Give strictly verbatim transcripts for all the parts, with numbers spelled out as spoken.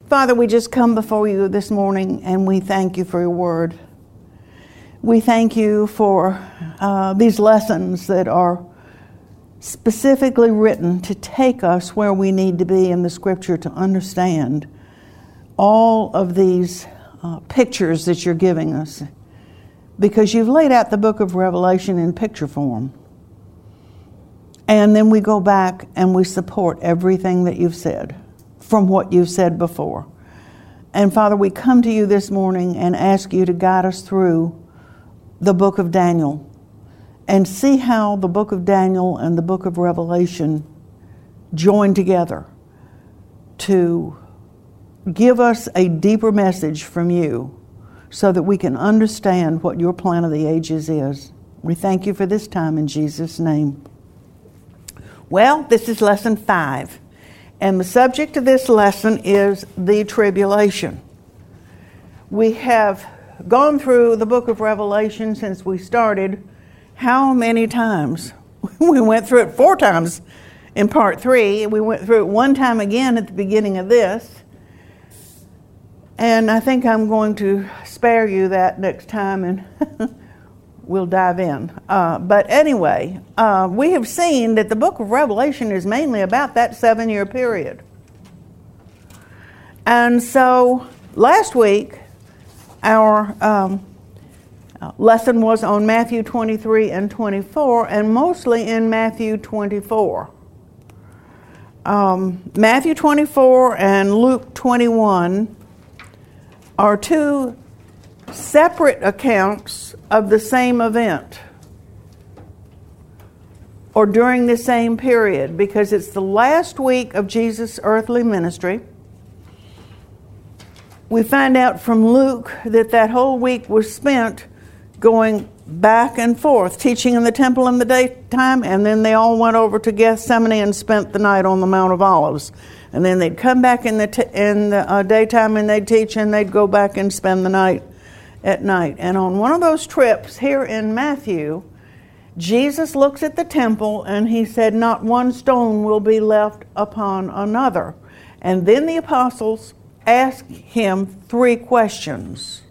Father, we just come before you this morning and we thank you for your word. We thank you for uh, these lessons that are specifically written to take us where we need to be in the scripture to understand all of these uh, pictures that you're giving us, because you've laid out the book of Revelation in picture form. And then we go back and we support everything that you've said from what you've said before. And Father, we come to you this morning and ask you to guide us through the book of Daniel and see how the book of Daniel and the book of Revelation join together to give us a deeper message from you so that we can understand what your plan of the ages is. We thank you for this time in Jesus' name. Well, this is lesson five. And the subject of this lesson is the tribulation. We have gone through the book of Revelation since we started. How many times? We went through it four times in part three. We went through it one time again at the beginning of this. And I think I'm going to spare you that next time and we'll dive in. Uh, but anyway, uh, we have seen that the book of Revelation is mainly about that seven-year period. And so last week, our um, lesson was on Matthew twenty-three and twenty-four, and mostly in Matthew twenty-four. Um, Matthew twenty-four and Luke twenty-one are two separate accounts of the same event or during the same period, because it's the last week of Jesus' earthly ministry. We find out from Luke that that whole week was spent going back and forth, teaching in the temple in the daytime, and then they all went over to Gethsemane and spent the night on the Mount of Olives. And then they'd come back in the, t- in the uh, daytime and they'd teach, and they'd go back and spend the night at night. And on one of those trips here in Matthew, Jesus looks at the temple and he said, "Not one stone will be left upon another." And then the apostles asked him three questions.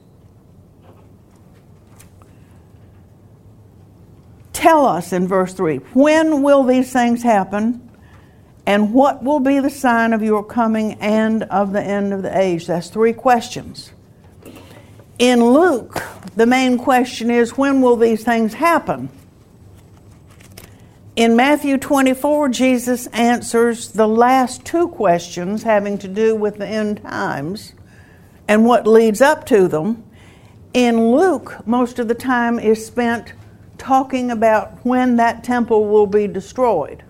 Tell us, in verse three, when will these things happen? And what will be the sign of your coming and of the end of the age? That's three questions. In Luke, the main question is, when will these things happen? In Matthew twenty-four, Jesus answers the last two questions having to do with the end times and what leads up to them. In Luke, most of the time is spent talking about when that temple will be destroyed.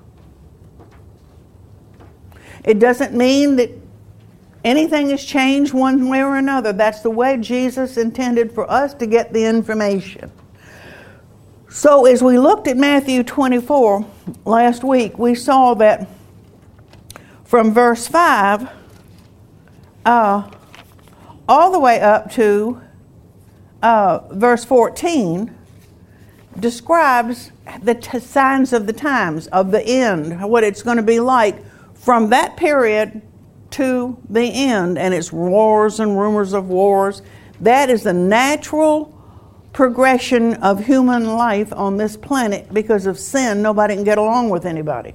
It doesn't mean that anything has changed one way or another. That's the way Jesus intended for us to get the information. So as we looked at Matthew twenty-four last week, we saw that from verse five uh, all the way up to uh, verse fourteen describes the t- signs of the times, of the end, what it's going to be like from that period to the end. And it's wars and rumors of wars. That is the natural progression of human life on this planet. Because of sin, nobody can get along with anybody,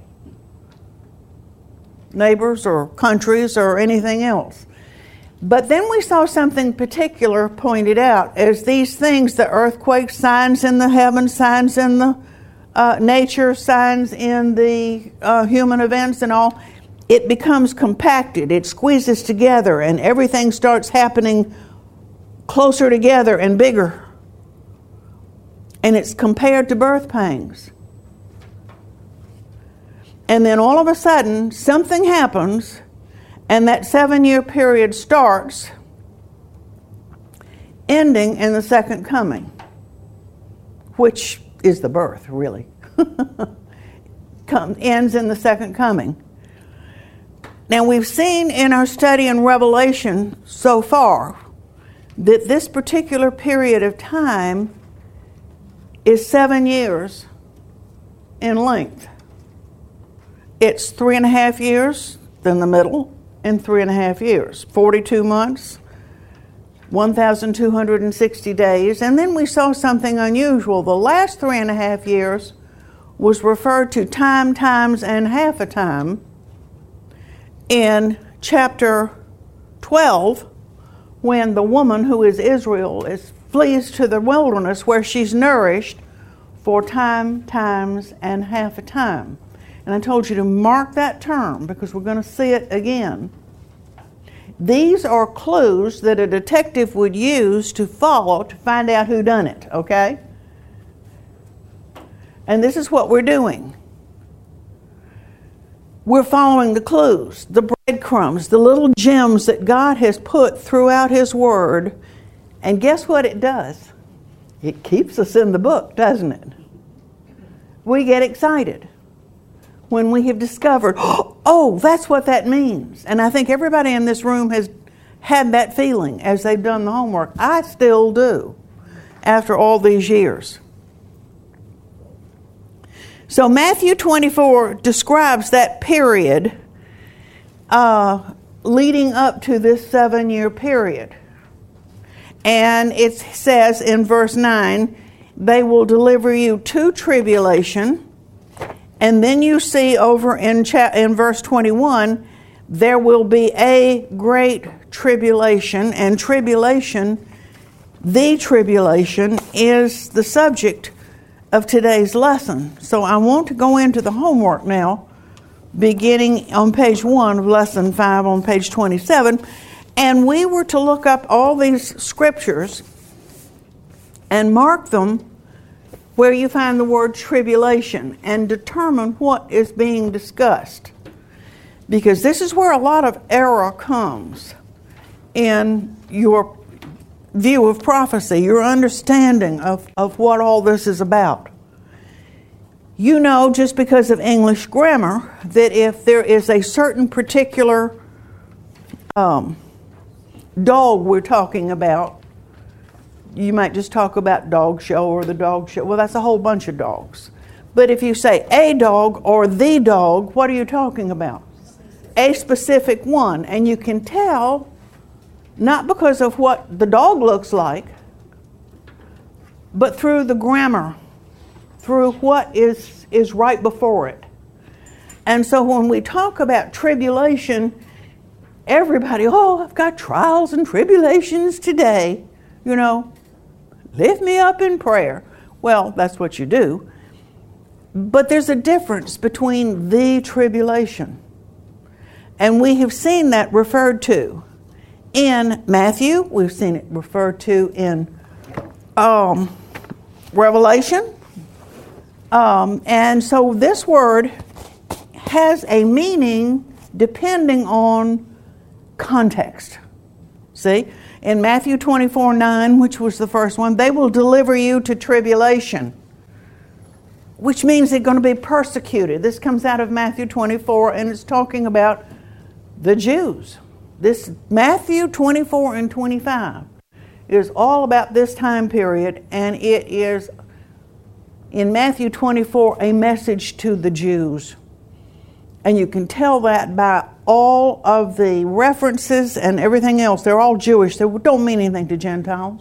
neighbors or countries or anything else. But then we saw something particular pointed out as these things, the earthquakes, signs in the heavens, signs in the uh, nature, signs in the uh, human events and all, it becomes compacted, it squeezes together, and everything starts happening closer together and bigger. And it's compared to birth pangs. And then all of a sudden, something happens, and that seven-year period starts, ending in the second coming, which is the birth, really. Come, ends in the second coming. Now, we've seen in our study in Revelation so far that this particular period of time is seven years in length. It's three and a half years in the middle, in three and a half years. forty-two months, one thousand two hundred sixty days. And then we saw something unusual. The last three and a half years was referred to time, times, and half a time in chapter twelve, when the woman who is Israel is flees to the wilderness where she's nourished for time, times, and half a time. And I told you to mark that term because we're going to see it again. These are clues that a detective would use to follow to find out who done it, okay? And this is what we're doing. We're following the clues, the breadcrumbs, the little gems that God has put throughout His Word. And guess what it does? It keeps us in the book, doesn't it? We get excited when we have discovered, oh, that's what that means. And I think everybody in this room has had that feeling as they've done the homework. I still do after all these years. So Matthew twenty-four describes that period uh, leading up to this seven-year period. And it says in verse nine, they will deliver you to tribulation. And then you see over in, cha- in verse twenty-one, there will be a great tribulation. And tribulation, the tribulation, is the subject of today's lesson. So I want to go into the homework now, beginning on page one of lesson five on page twenty-seven. And we were to look up all these scriptures and mark them where you find the word tribulation and determine what is being discussed. Because this is where a lot of error comes in your view of prophecy, your understanding of, of what all this is about. You know, just because of English grammar, that if there is a certain particular um, dog we're talking about, you might just talk about dog show or the dog show. Well, that's a whole bunch of dogs. But if you say a dog or the dog, what are you talking about? A specific one. And you can tell, not because of what the dog looks like, but through the grammar, through what is, is right before it. And so when we talk about tribulation, everybody, oh, I've got trials and tribulations today. You know, lift me up in prayer. Well, that's what you do. But there's a difference between the tribulation. And we have seen that referred to in Matthew. We've seen it referred to in um, Revelation. Um, and so this word has a meaning depending on context. See? In Matthew twenty-four nine, which was the first one, they will deliver you to tribulation, which means they're going to be persecuted. This comes out of Matthew twenty-four, and it's talking about the Jews. This Matthew twenty-four and twenty-five is all about this time period, and it is, in Matthew twenty-four, a message to the Jews. And you can tell that by all of the references and everything else. They're all Jewish. They don't mean anything to Gentiles.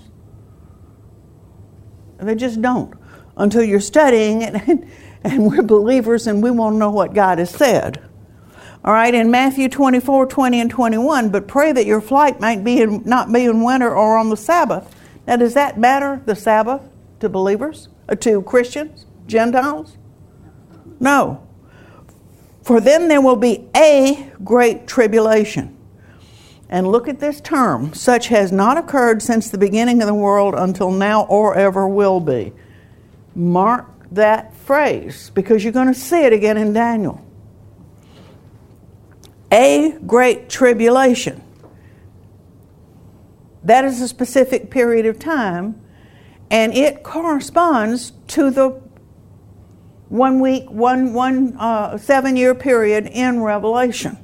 They just don't. Until you're studying it, and, and we're believers and we want to know what God has said. All right, in Matthew twenty-four, twenty, and twenty-one, but pray that your flight might be in, not be in winter or on the Sabbath. Now, does that matter, the Sabbath, to believers, uh, to Christians, Gentiles? No. For then there will be a great tribulation. And look at this term, such has not occurred since the beginning of the world until now or ever will be. Mark that phrase, because you're going to see it again in Daniel. A great tribulation. That is a specific period of time, and it corresponds to the one week, one, one uh, seven-year period in Revelation.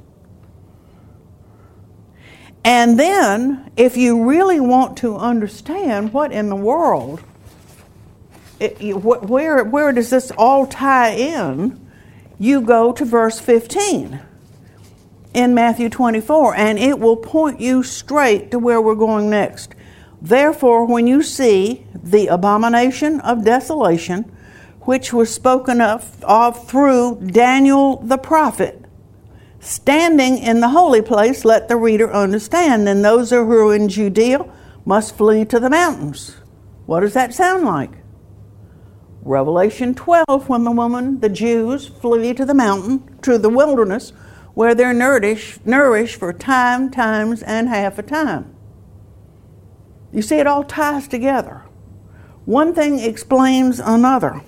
And then, if you really want to understand what in the world, it, you, wh- where, where does this all tie in, you go to verse fifteen. in Matthew twenty-four, and it will point you straight to where we're going next. Therefore, when you see the abomination of desolation, which was spoken of, of through Daniel the prophet, standing in the holy place, let the reader understand. And those who are in Judea must flee to the mountains. What does that sound like? Revelation twelve, when the woman, the Jews, flee to the mountain, to the wilderness, where they're nourished, nourished for time, times, and half a time. You see, it all ties together. One thing explains another.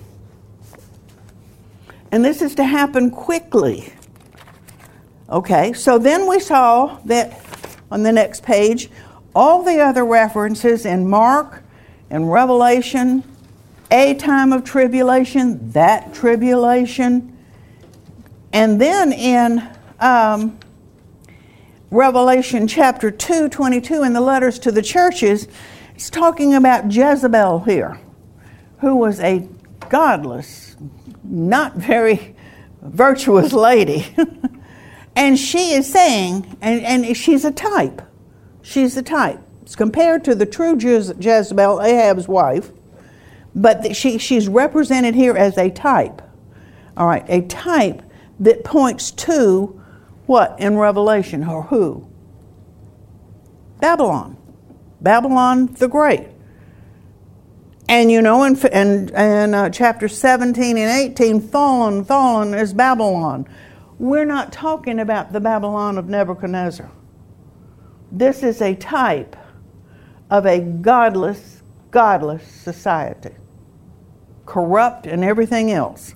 And this is to happen quickly. Okay, so then we saw that on the next page, all the other references in Mark and Revelation, a time of tribulation, that tribulation, and then in um, Revelation chapter two, twenty-two, in the letters to the churches, it's talking about Jezebel here, who was a godless, not very virtuous lady. And she is saying, and, and she's a type. She's a type. It's compared to the true Jezebel, Ahab's wife, but she, she's represented here as a type. All right, a type that points to what in Revelation, or who? Babylon. Babylon the Great. And you know, in, in, in uh, chapter seventeen and eighteen, fallen, fallen is Babylon. We're not talking about the Babylon of Nebuchadnezzar. This is a type of a godless, godless society. Corrupt and everything else.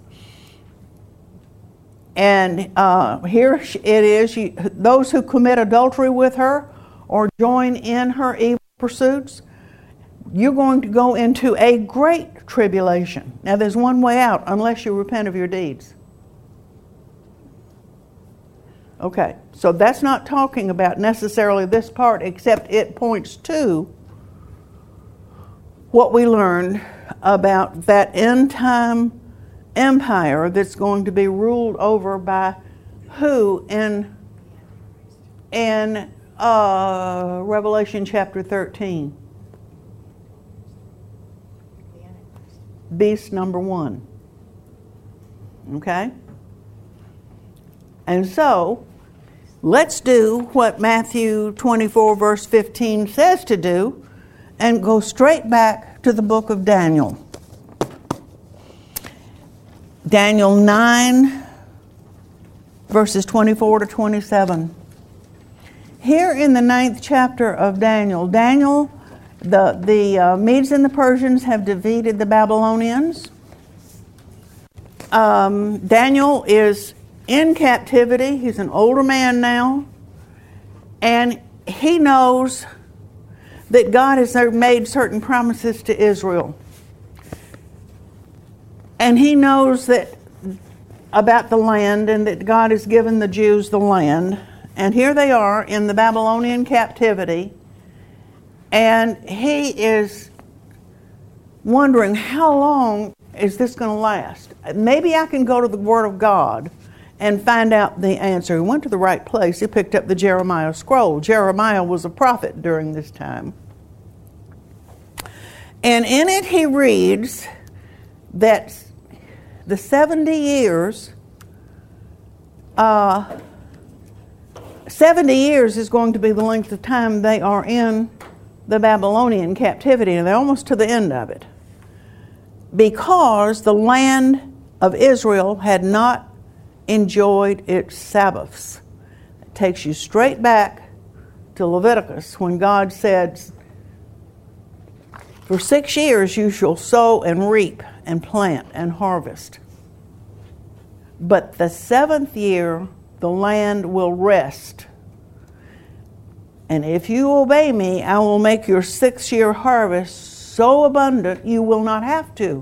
And uh, here it is, you, those who commit adultery with her or join in her evil pursuits, you're going to go into a great tribulation. Now there's one way out, unless you repent of your deeds. Okay, so that's not talking about necessarily this part, except it points to what we learned about that end time empire that's going to be ruled over by who in, in uh, Revelation chapter thirteen? Beast number one. Okay? And so, let's do what Matthew twenty-four verse fifteen says to do and go straight back to the book of Daniel. Daniel nine verses twenty-four to twenty-seven. Here in the ninth chapter of Daniel, Daniel, the, the uh, Medes and the Persians have defeated the Babylonians. Um, Daniel is in captivity. He's an older man now. And he knows that God has made certain promises to Israel. And he knows that about the land and that God has given the Jews the land. And here they are in the Babylonian captivity. And he is wondering, how long is this going to last? Maybe I can go to the Word of God and find out the answer. He went to the right place. He picked up the Jeremiah scroll. Jeremiah was a prophet during this time. And in it he reads that the seventy years, uh, seventy years is going to be the length of time they are in the Babylonian captivity, and they're almost to the end of it. Because the land of Israel had not enjoyed its Sabbaths. It takes you straight back to Leviticus when God said, for six years you shall sow and reap and plant and harvest. But the seventh year the land will rest. And if you obey me, I will make your six-year harvest so abundant you will not have to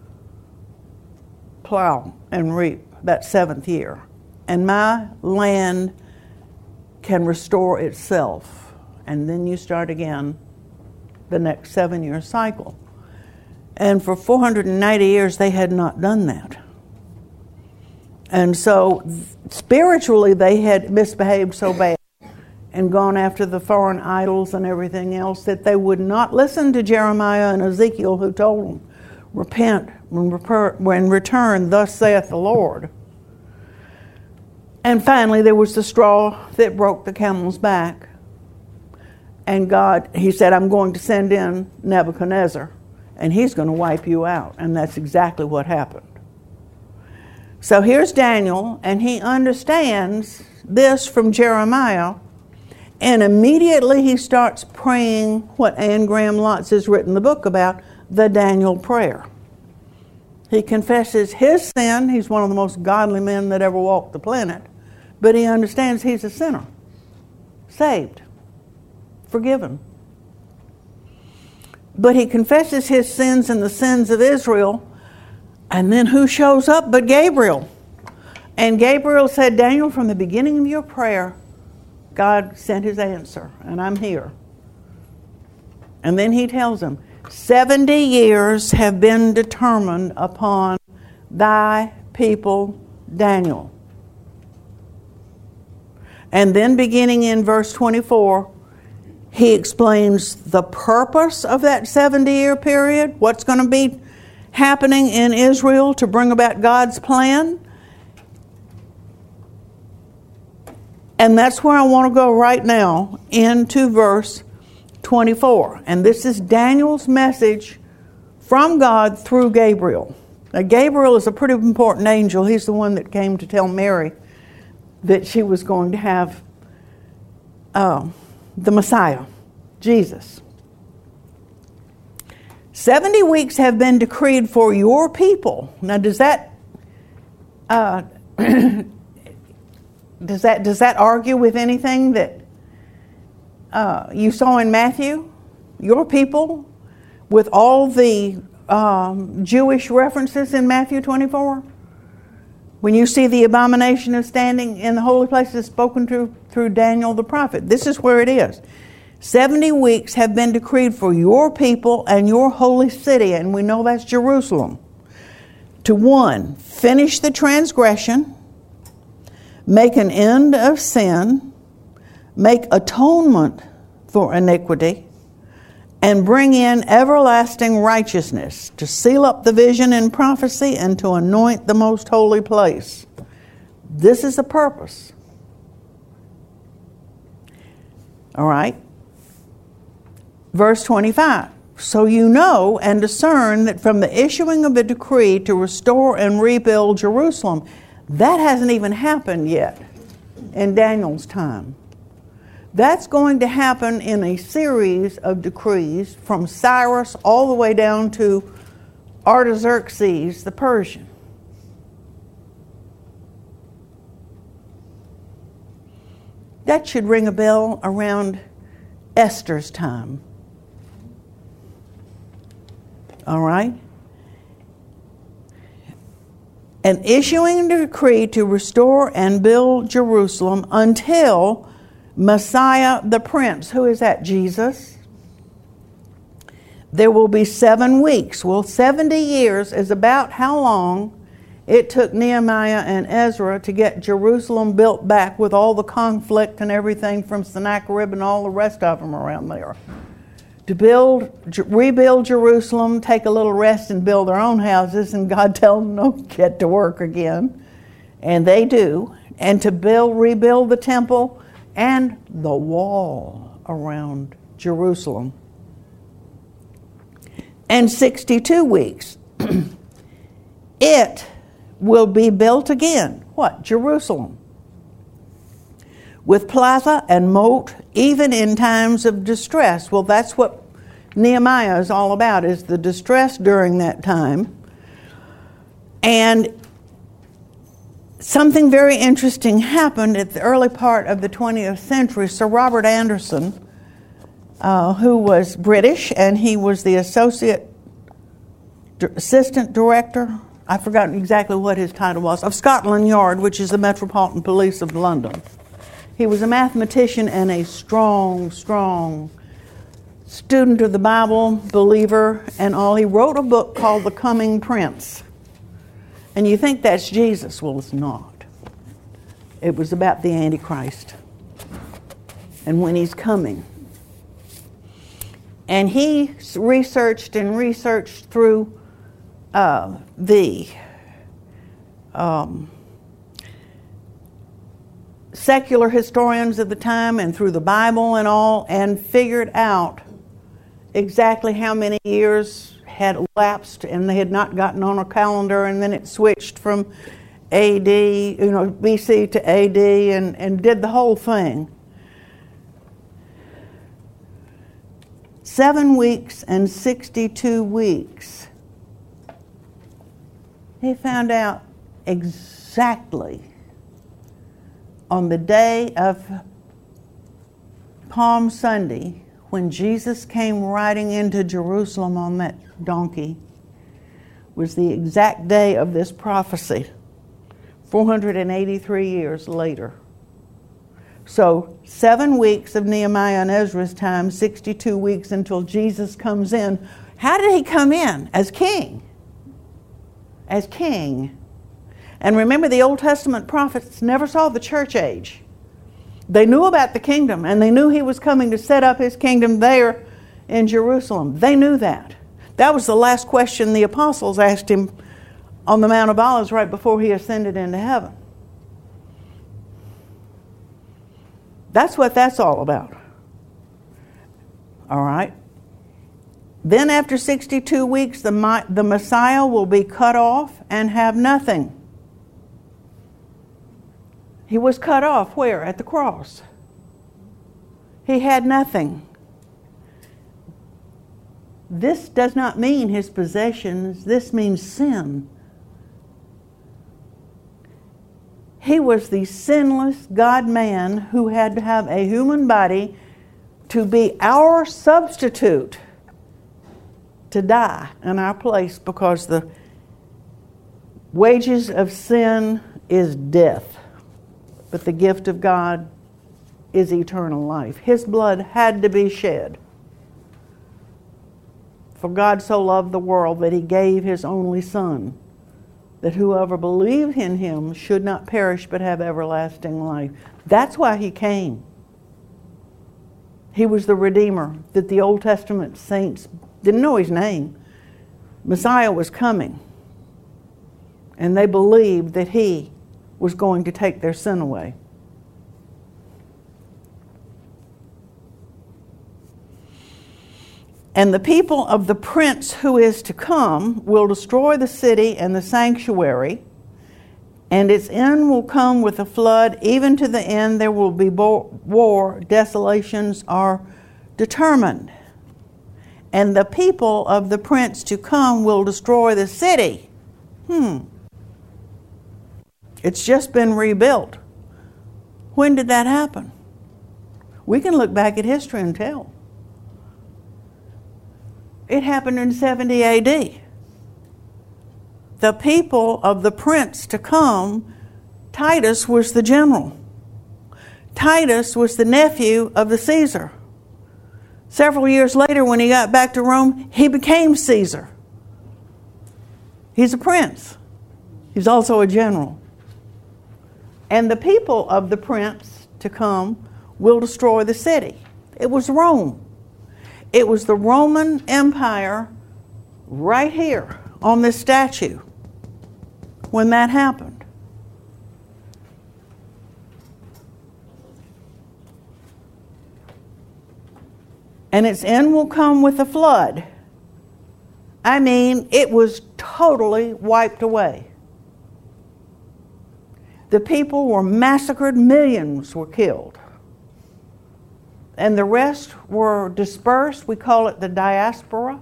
plow and reap that seventh year. And my land can restore itself. And then you start again the next seven-year cycle. And for four hundred ninety years, they had not done that. And so spiritually they had misbehaved so bad and gone after the foreign idols and everything else that they would not listen to Jeremiah and Ezekiel, who told them, repent and return, thus saith the Lord. And finally there was the straw that broke the camel's back. And God, he said, I'm going to send in Nebuchadnezzar, and he's going to wipe you out. And that's exactly what happened. So here's Daniel, and he understands this from Jeremiah, and immediately he starts praying what Anne Graham Lotz has written the book about, the Daniel prayer. He confesses his sin. He's one of the most godly men that ever walked the planet, but he understands he's a sinner, saved, forgiven. But he confesses his sins and the sins of Israel. And then who shows up but Gabriel? And Gabriel said, Daniel, from the beginning of your prayer, God sent his answer, and I'm here. And then he tells him, seventy years have been determined upon thy people, Daniel. And then beginning in verse twenty-four, he explains the purpose of that seventy-year period, what's going to be happening in Israel to bring about God's plan. And that's where I want to go right now, into verse twenty-four. And this is Daniel's message from God through Gabriel. Now, Gabriel is a pretty important angel. He's the one that came to tell Mary that she was going to have uh, the Messiah, Jesus. Seventy weeks have been decreed for your people. Now, does that uh, does that does that argue with anything that uh, you saw in Matthew? Your people, with all the um, Jewish references in Matthew twenty-four. When you see the abomination of standing in the holy places spoken to through Daniel the prophet, this is where it is. Seventy weeks have been decreed for your people and your holy city, and we know that's Jerusalem, to one, finish the transgression, make an end of sin, make atonement for iniquity, and bring in everlasting righteousness, to seal up the vision and prophecy, and to anoint the most holy place. This is the purpose. All right. Verse twenty-five. So you know and discern that from the issuing of a decree to restore and rebuild Jerusalem, that hasn't even happened yet in Daniel's time. That's going to happen in a series of decrees from Cyrus all the way down to Artaxerxes the Persian. That should ring a bell around Esther's time. All right? And issuing a decree to restore and build Jerusalem until Messiah the Prince. Who is that? Jesus. There will be seven weeks. Well, seventy years is about how long it took Nehemiah and Ezra to get Jerusalem built back with all the conflict and everything from Sennacherib and all the rest of them around there. To build, rebuild Jerusalem, take a little rest and build their own houses, and God tells them, no, get to work again. And they do. And to build, rebuild the temple and the wall around Jerusalem. And sixty-two weeks. It will be built again. What? Jerusalem. With plaza and moat, even in times of distress. Well, that's what Nehemiah is all about, is the distress during that time. And something very interesting happened at the early part of the twentieth century. Sir Robert Anderson, uh, who was British, and he was the associate d- assistant director, I've forgotten exactly what his title was, of Scotland Yard, which is the Metropolitan Police of London. He was a mathematician and a strong, strong student of the Bible, believer, and all. He wrote a book called The Coming Prince. And you think that's Jesus. Well, it's not. It was about the Antichrist and when he's coming. And he researched and researched through uh, the um, secular historians of the time and through the Bible and all, and figured out exactly how many years had elapsed, and they had not gotten on a calendar, and then it switched from A D, you know, B C to A D, and, and did the whole thing. Seven weeks and sixty-two weeks. He found out exactly on the day of Palm Sunday, when Jesus came riding into Jerusalem on that donkey, was the exact day of this prophecy, four hundred eighty-three years later. So, seven weeks of Nehemiah and Ezra's time, sixty-two weeks until Jesus comes in. How did he come in? As king. As king. And remember, the Old Testament prophets never saw the church age. They knew about the kingdom, and they knew he was coming to set up his kingdom there in Jerusalem. They knew that. That was the last question the apostles asked him on the Mount of Olives right before he ascended into heaven. That's what that's all about. All right. Then after sixty-two weeks, the, the Messiah will be cut off and have nothing. He was cut off where? At the cross. He had nothing. This does not mean his possessions. This means sin. He was the sinless God-man who had to have a human body to be our substitute, to die in our place, because the wages of sin is death, but the gift of God is eternal life. His blood had to be shed. For God so loved the world that he gave his only Son, that whoever believed in him should not perish but have everlasting life. That's why he came. He was the Redeemer that the Old Testament saints didn't know his name. Messiah was coming. And they believed that he was going to take their sin away. And the people of the prince who is to come will destroy the city and the sanctuary, and its end will come with a flood. Even to the end there will be war. Desolations are determined. And the people of the prince to come will destroy the city. Hmm. It's just been rebuilt. When did that happen? We can look back at history and tell. It happened in seventy A D. The people of the prince to come, Titus was the general. Titus was the nephew of the Caesar. Several years later, when he got back to Rome, he became Caesar. He's a prince. He's also a general. And the people of the prince to come will destroy the city. It was Rome. It was the Roman Empire right here on this statue when that happened. And its end will come with a flood. I mean, it was totally wiped away. The people were massacred, millions were killed. And the rest were dispersed. We call it the diaspora.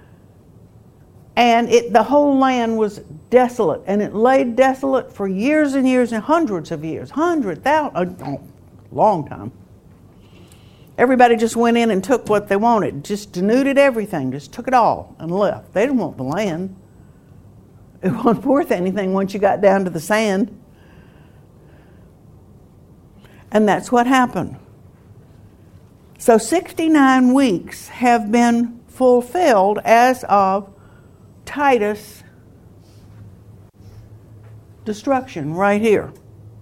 And it, the whole land was desolate. And it lay desolate for years and years and hundreds of years. Hundred, thousand, a long time. Everybody just went in and took what they wanted. Just denuded everything. Just took it all and left. They didn't want the land. It wasn't worth anything once you got down to the sand. And that's what happened. So sixty-nine weeks have been fulfilled as of Titus destruction right here.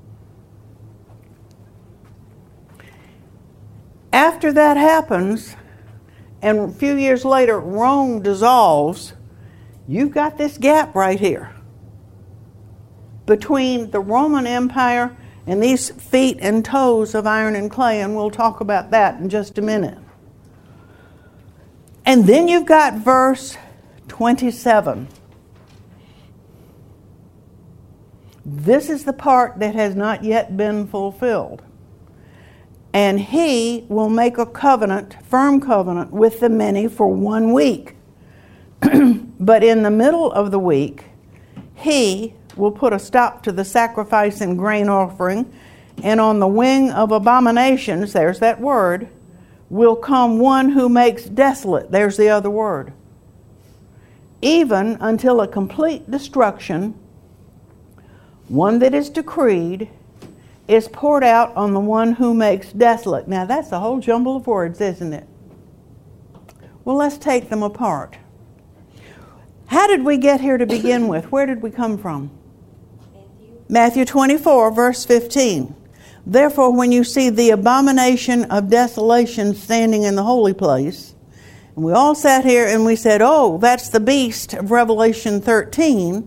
After that happens, and a few years later Rome dissolves, you've got this gap right here between the Roman Empire and these feet and toes of iron and clay, and we'll talk about that in just a minute. And then you've got verse twenty-seven. This is the part that has not yet been fulfilled. And he will make a covenant, firm covenant, with the many for one week. But in the middle of the week, he will put a stop to the sacrifice and grain offering, and on the wing of abominations, there's that word, will come one who makes desolate, there's the other word, even until a complete destruction, one that is decreed, is poured out on the one who makes desolate. Now that's a whole jumble of words, isn't it? Well, let's take them apart. How did we get here to begin with? Where did we come from? Matthew, Matthew twenty-four, verse fifteen. Therefore, when you see the abomination of desolation standing in the holy place, and we all sat here and we said, oh, that's the beast of Revelation thirteen.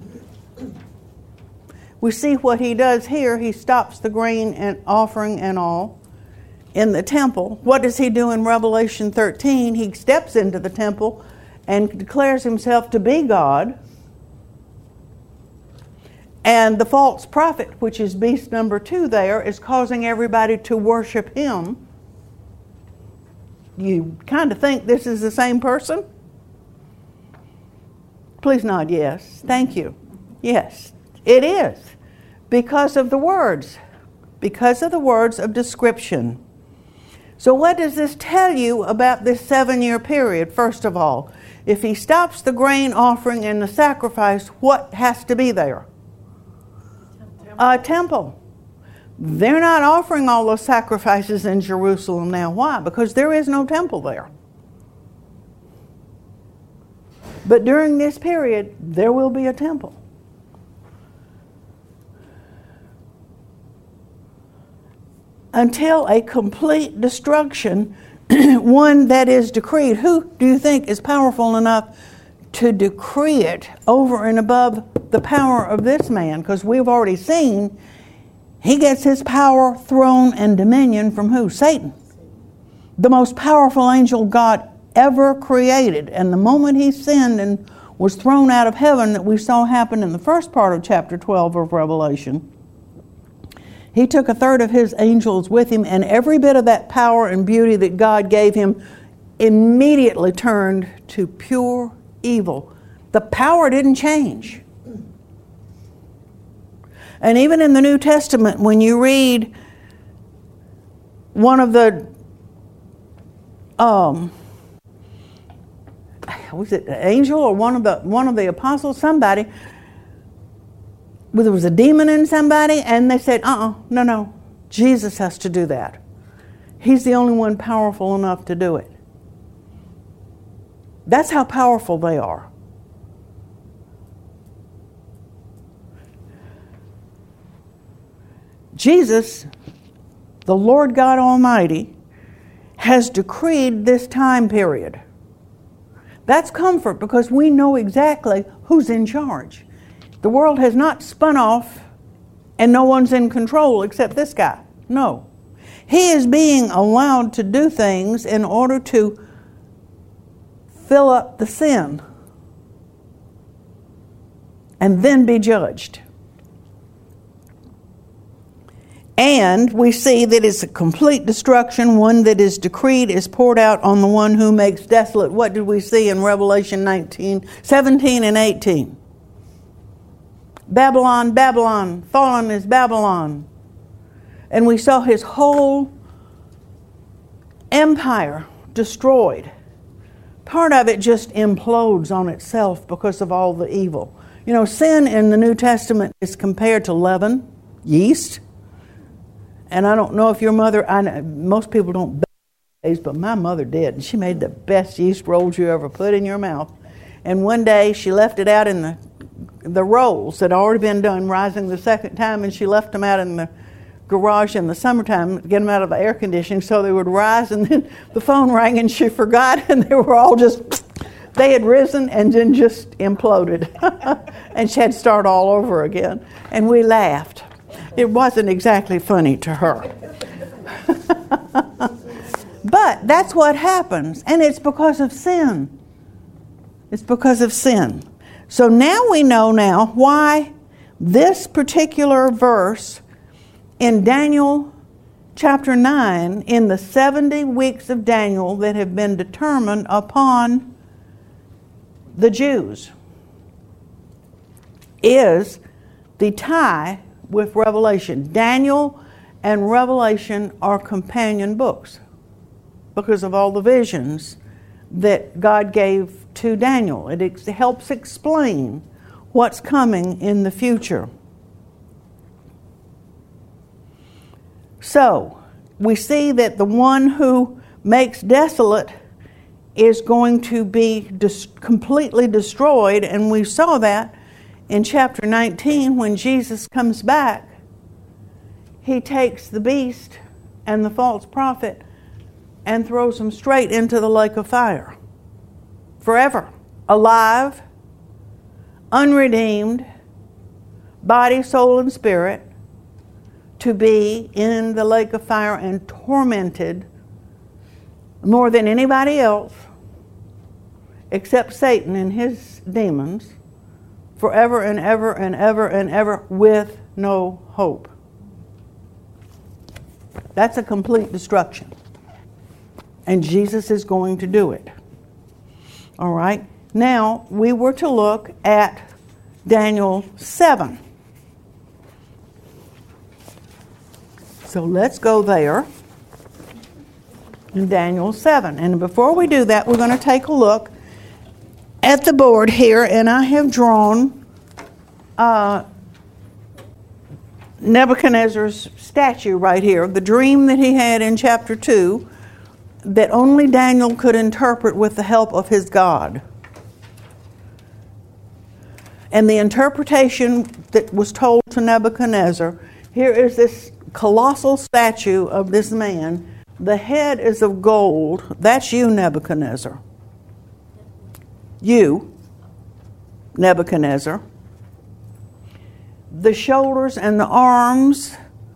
We see what he does here. He stops the grain and offering and all in the temple. What does he do in Revelation thirteen? He steps into the temple and declares himself to be God. And the false prophet, which is beast number two there, is causing everybody to worship him. You kind of think this is the same person? Please nod yes. Thank you. Yes, it is. Because of the words. Because of the words of description. So what does this tell you about this seven-year period? First of all, if he stops the grain offering and the sacrifice, what has to be there? A temple. They're not offering all those sacrifices in Jerusalem now. Why? Because there is no temple there. But during this period, there will be a temple. Until a complete destruction, one that is decreed. Who do you think is powerful enough to decree it over and above the power of this man? Because we've already seen he gets his power, throne, and dominion from who? Satan. The most powerful angel God ever created. And the moment he sinned and was thrown out of heaven, that we saw happen in the first part of chapter twelve of Revelation, he took a third of his angels with him, and every bit of that power and beauty that God gave him immediately turned to pure evil. The power didn't change. And even in the New Testament, when you read one of the, um, was it an angel or one of the one of the apostles, somebody, there was a demon in somebody, and they said, uh-uh, no, no, Jesus has to do that. He's the only one powerful enough to do it. That's how powerful they are. Jesus, the Lord God Almighty, has decreed this time period. That's comfort because we know exactly who's in charge. The world has not spun off and no one's in control except this guy. No. He is being allowed to do things in order to fill up the sin and then be judged. And we see that it's a complete destruction. One that is decreed is poured out on the one who makes desolate. What did we see in Revelation nineteen, seventeen and eighteen? Babylon, Babylon, fallen is Babylon. And we saw his whole empire destroyed. Part of it just implodes on itself because of all the evil. You know, sin in the New Testament is compared to leaven, yeast. And I don't know if your mother, I know, most people don't bake, but my mother did. And she made the best yeast rolls you ever put in your mouth. And one day she left it out in the the rolls that had already been done, rising the second time, and she left them out in the garage in the summertime, get them out of the air conditioning so they would rise, and then the phone rang and she forgot, and they were all just, they had risen and then just imploded. And she had to start all over again. And we laughed. It wasn't exactly funny to her. But that's what happens, and it's because of sin. It's because of sin. So now we know now why this particular verse in Daniel chapter nine, in the seventy weeks of Daniel that have been determined upon the Jews, is the tie with Revelation. Daniel and Revelation are companion books because of all the visions that God gave to Daniel. It ex- helps explain what's coming in the future. So, we see that the one who makes desolate is going to be dis- completely destroyed, and we saw that in chapter nineteen when Jesus comes back. He takes the beast and the false prophet and throws them straight into the lake of fire. Forever. Alive, unredeemed, body, soul, and spirit, to be in the lake of fire and tormented more than anybody else except Satan and his demons forever and ever and ever and ever with no hope. That's a complete destruction. And Jesus is going to do it. All right. Now, we were to look at Daniel seven. So let's go there in Daniel seven. And before we do that, we're going to take a look at the board here. And I have drawn uh, Nebuchadnezzar's statue right here. The dream that he had in chapter two that only Daniel could interpret with the help of his God. And the interpretation that was told to Nebuchadnezzar, here is this colossal statue of this man. The head is of gold. That's you, Nebuchadnezzar. You, Nebuchadnezzar. The shoulders and the arms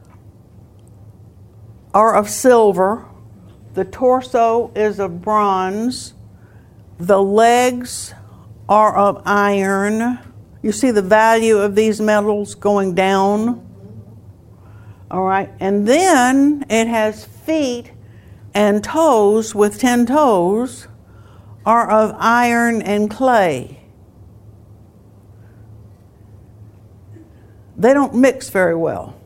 are of silver. The torso is of bronze. The legs are of iron. You see the value of these metals going down. All right. And then it has feet and toes with ten toes are of iron and clay. They don't mix very well.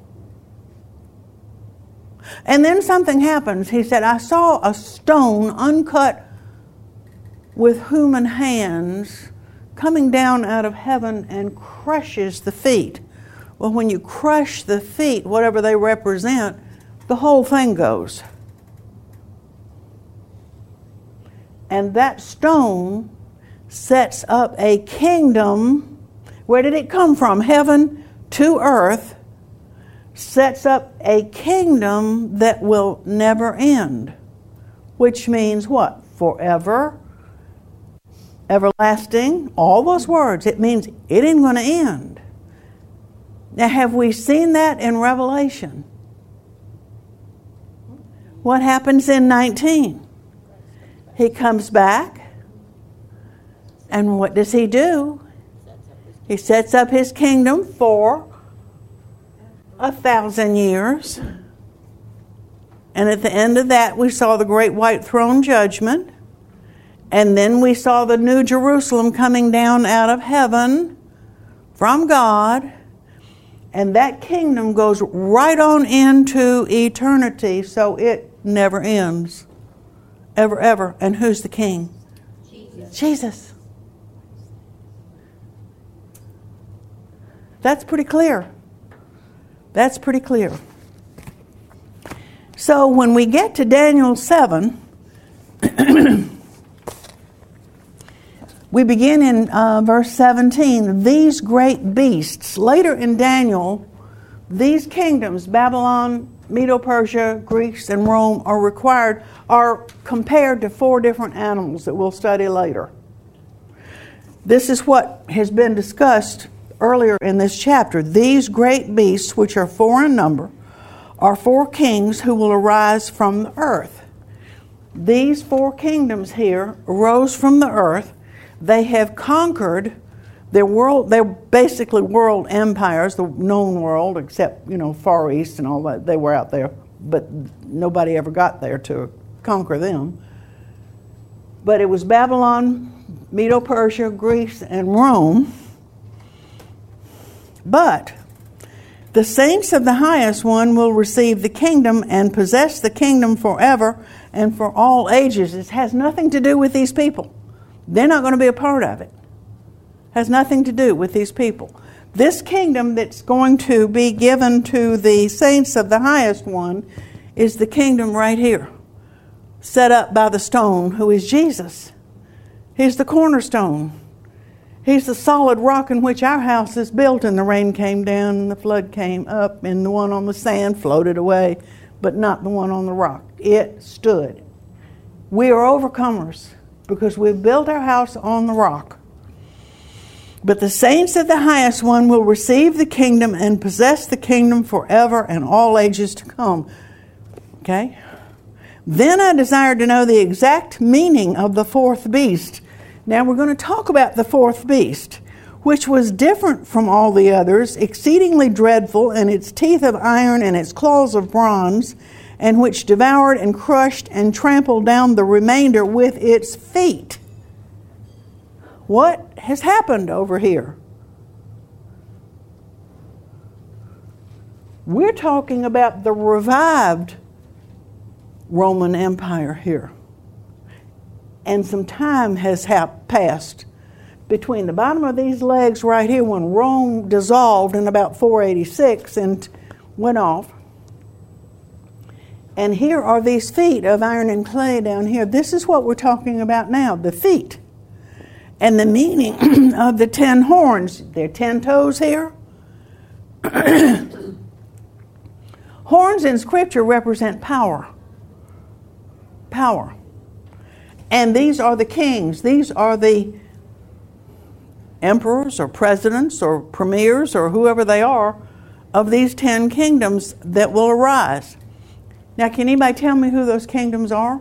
And then something happens. He said, I saw a stone uncut with human hands coming down out of heaven and crushes the feet. Well, when you crush the feet, whatever they represent, the whole thing goes. And that stone sets up a kingdom. Where did it come from? Heaven to earth. Sets up a kingdom that will never end. Which means what? Forever, everlasting, all those words. It means it ain't going to end. Now, have we seen that in Revelation? What happens in nineteen? He comes back, and what does he do? He sets up his kingdom for a thousand years. And at the end of that, we saw the great white throne judgment. And then we saw the new Jerusalem coming down out of heaven from God. And that kingdom goes right on into eternity, so it never ends. Ever, ever. And who's the king? Jesus. Jesus. That's pretty clear. That's pretty clear. So when we get to Daniel seven, We begin in uh, verse seventeen. These great beasts. Later in Daniel, these kingdoms, Babylon, Medo-Persia, Greece, and Rome, are required, are compared to four different animals that we'll study later. This is what has been discussed earlier in this chapter. These great beasts, which are four in number, are four kings who will arise from the earth. These four kingdoms here arose from the earth. They have conquered their world. They're basically world empires, the known world, except, you know, Far East and all that. They were out there, but nobody ever got there to conquer them. But it was Babylon, Medo-Persia, Greece, and Rome. But the saints of the highest one will receive the kingdom and possess the kingdom forever and for all ages. It has nothing to do with these people. They're not going to be a part of it. It has nothing to do with these people. This kingdom that's going to be given to the saints of the highest one is the kingdom right here, set up by the stone, who is Jesus. He's the cornerstone. He's the solid rock in which our house is built, and the rain came down and the flood came up, and the one on the sand floated away, but not the one on the rock. It stood. We are overcomers because we've built our house on the rock. But the saints of the highest one will receive the kingdom and possess the kingdom forever and all ages to come. Okay? Then I desired to know the exact meaning of the fourth beast. Now we're going to talk about the fourth beast, which was different from all the others, exceedingly dreadful, and its teeth of iron and its claws of bronze, and which devoured and crushed and trampled down the remainder with its feet. What has happened over here? We're talking about the revived Roman Empire here. And some time has hap- passed between the bottom of these legs right here when Rome dissolved in about four eighty-six and went off. And here are these feet of iron and clay down here. This is what we're talking about now, the feet. And the meaning of the ten horns. There are ten toes here. Horns in Scripture represent power. Power. And these are the kings. These are the emperors or presidents or premiers or whoever they are of these ten kingdoms that will arise. Now, can anybody tell me who those kingdoms are?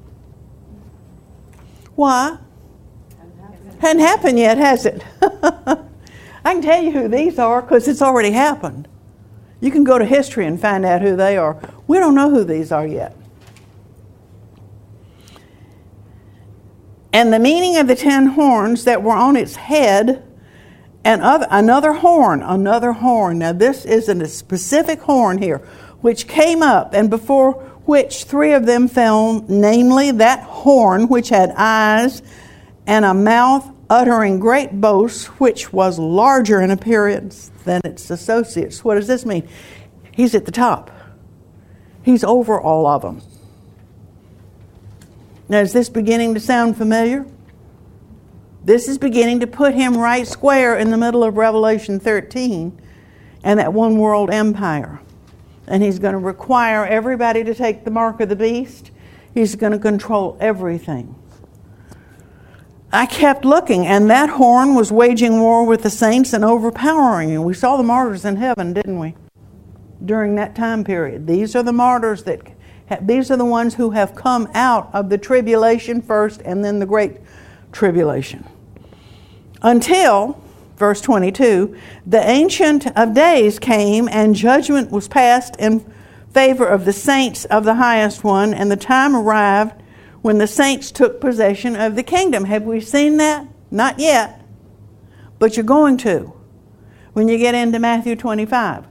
Why? Hadn't happened yet, has it? I can tell you who these are because it's already happened. You can go to history and find out who they are. We don't know who these are yet. And the meaning of the ten horns that were on its head, and other, another horn, another horn. Now this isn't a specific horn here, which came up, and before which three of them fell, namely that horn which had eyes and a mouth uttering great boasts, which was larger in appearance than its associates. What does this mean? He's at the top. He's over all of them. Now, is this beginning to sound familiar? This is beginning to put him right square in the middle of Revelation thirteen and that one world empire. And he's going to require everybody to take the mark of the beast. He's going to control everything. I kept looking, and that horn was waging war with the saints and overpowering you. We saw the martyrs in heaven, didn't we? During that time period. These are the martyrs that... These are the ones who have come out of the tribulation first and then the great tribulation. Until, verse twenty-two, the Ancient of Days came and judgment was passed in favor of the saints of the highest one, and the time arrived when the saints took possession of the kingdom. Have we seen that? Not yet. But you're going to when you get into Matthew twenty-five.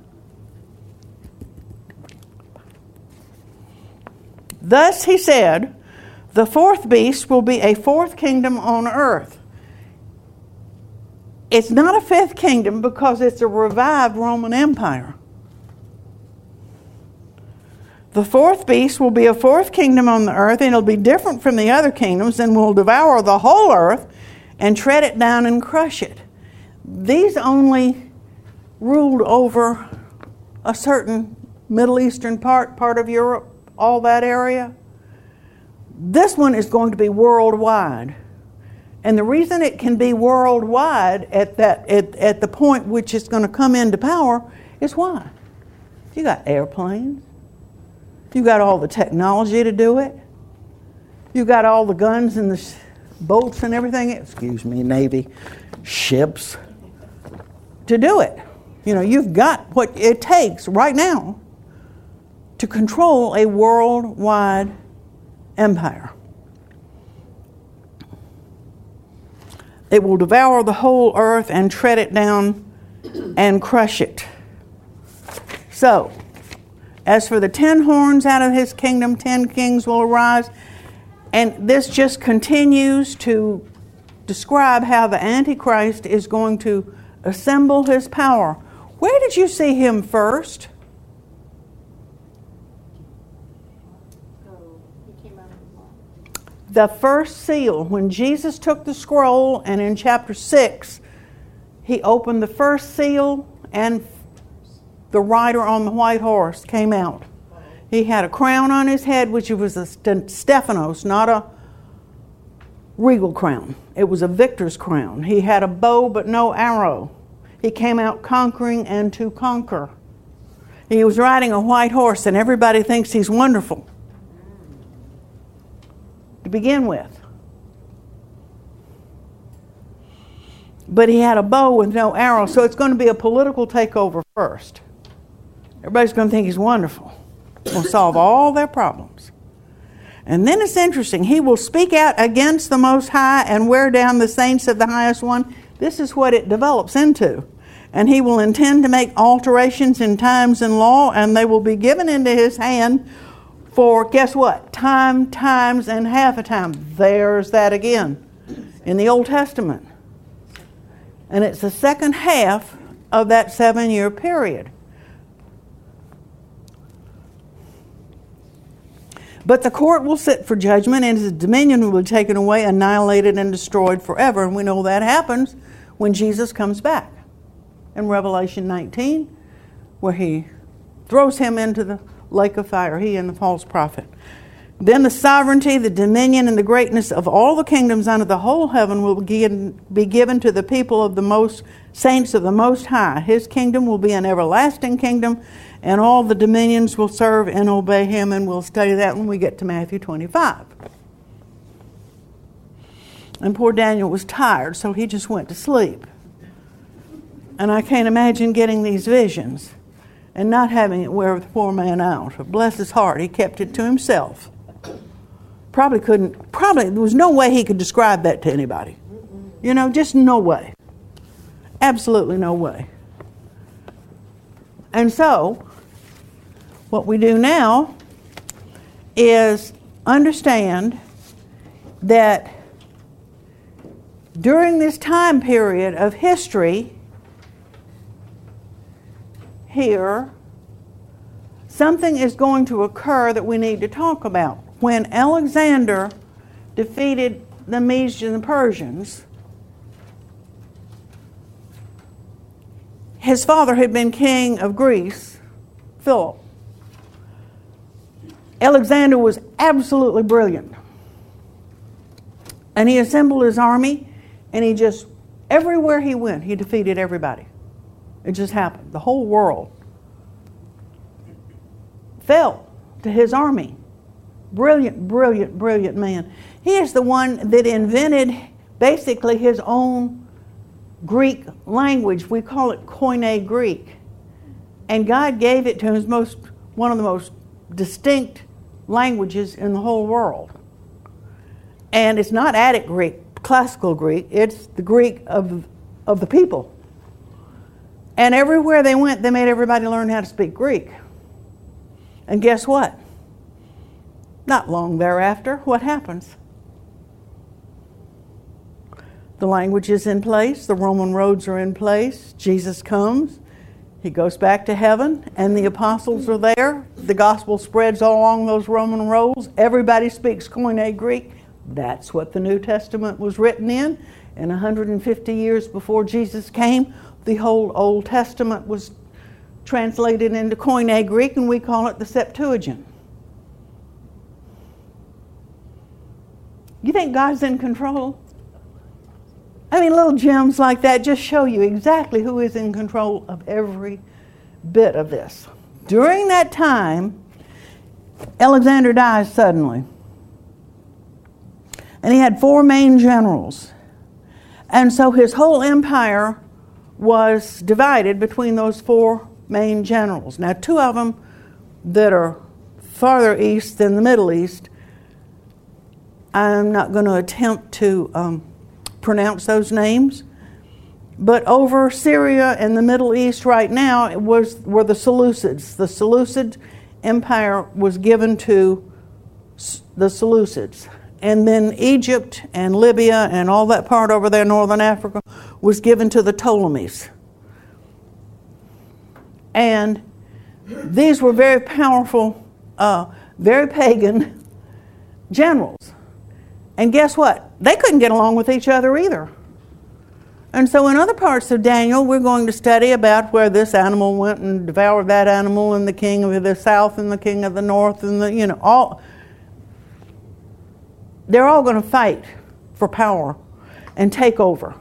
Thus he said, the fourth beast will be a fourth kingdom on earth. It's not a fifth kingdom because it's a revived Roman Empire. The fourth beast will be a fourth kingdom on the earth, and it'll be different from the other kingdoms and will devour the whole earth and tread it down and crush it. These only ruled over a certain Middle Eastern part, part of Europe, all that area. This one is going to be worldwide. And the reason it can be worldwide at that at, at the point which it's going to come into power is why? You got airplanes. You got all the technology to do it. You got all the guns and the sh- boats and everything. Excuse me, Navy ships to do it. You know, you've got what it takes right now to control a worldwide empire. It will devour the whole earth and tread it down and crush it. So, as for the ten horns out of his kingdom, ten kings will arise. And this just continues to describe how the Antichrist is going to assemble his power. Where did you see him first? The first seal, when Jesus took the scroll, and in chapter six, he opened the first seal, and the rider on the white horse came out. He had a crown on his head, which was a Stephanos, not a regal crown. It was a victor's crown. He had a bow but no arrow. He came out conquering and to conquer. He was riding a white horse, and everybody thinks he's wonderful to begin with. But he had a bow with no arrow, so it's going to be a political takeover first. Everybody's going to think he's wonderful. Will solve all their problems. And then it's interesting. He will speak out against the Most High and wear down the saints of the Highest One. This is what it develops into. And he will intend to make alterations in times and law, and they will be given into his hand for, guess what? Time, times, and half a time. There's that again in the Old Testament. And it's the second half of that seven-year period. But the court will sit for judgment, and his dominion will be taken away, annihilated, and destroyed forever. And we know that happens when Jesus comes back in Revelation nineteen, where he throws him into the lake of fire, he and the false prophet. Then the sovereignty, the dominion, and the greatness of all the kingdoms under the whole heaven will be given to the people of the most saints of the Most High. His kingdom will be an everlasting kingdom, and all the dominions will serve and obey him, and we'll study that when we get to Matthew twenty-five. And poor Daniel was tired, so he just went to sleep. And I can't imagine getting these visions and not having it wear the poor man out. Bless his heart, he kept it to himself. Probably couldn't, probably, there was no way he could describe that to anybody. You know, just no way. Absolutely no way. And so, what we do now is understand that during this time period of history here, something is going to occur that we need to talk about. When Alexander defeated the Medes and the Persians, his father had been king of Greece, Philip. Alexander was absolutely brilliant. And he assembled his army, and he just, everywhere he went, he defeated everybody. It just happened. The whole world fell to his army. Brilliant, brilliant, brilliant man. He is the one that invented basically his own Greek language. We call it Koine Greek. And God gave it to him as most, one of the most distinct languages in the whole world. And it's not Attic Greek, classical Greek. It's the Greek of, of the people. And everywhere they went, they made everybody learn how to speak Greek. And guess what? Not long thereafter, what happens? The language is in place. The Roman roads are in place. Jesus comes. He goes back to heaven, and the apostles are there. The gospel spreads all along those Roman roads. Everybody speaks Koine Greek. That's what the New Testament was written in. And one hundred fifty years before Jesus came, the whole Old Testament was translated into Koine Greek, and we call it the Septuagint. You think God's in control? I mean, little gems like that just show you exactly who is in control of every bit of this. During that time, Alexander dies suddenly. And he had four main generals. And so his whole empire was divided between those four main generals. Now, two of them that are farther east than the Middle East, I'm not going to attempt to um, pronounce those names. But over Syria and the Middle East right now it was were the Seleucids. The Seleucid Empire was given to the Seleucids. And then Egypt and Libya and all that part over there, northern Africa, was given to the Ptolemies. And these were very powerful, uh, very pagan generals. And guess what? They couldn't get along with each other either. And so in other parts of Daniel, we're going to study about where this animal went and devoured that animal, and the king of the south and the king of the north, and the, you know, all. They're all going to fight for power and take over.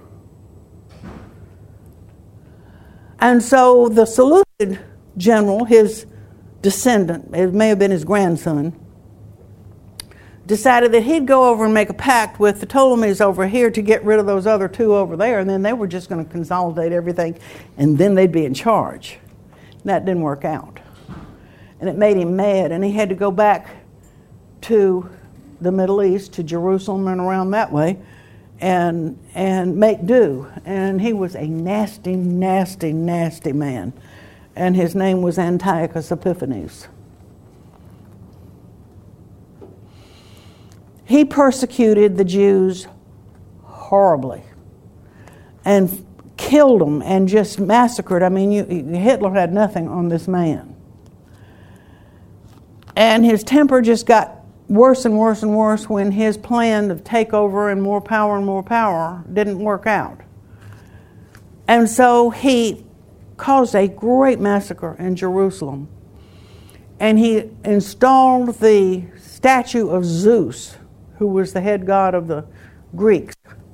And so the Seleucid general, his descendant, it may have been his grandson, decided that he'd go over and make a pact with the Ptolemies over here to get rid of those other two over there, and then they were just going to consolidate everything, and then they'd be in charge. And that didn't work out. And it made him mad, and he had to go back to the Middle East, to Jerusalem and around that way, and and make do. And he was a nasty, nasty, nasty man. And his name was Antiochus Epiphanes. He persecuted the Jews horribly and killed them and just massacred. I mean, you, Hitler had nothing on this man. And his temper just got worse and worse and worse when his plan of takeover and more power and more power didn't work out. And so he caused a great massacre in Jerusalem. And he installed the statue of Zeus, who was the head god of the Greeks,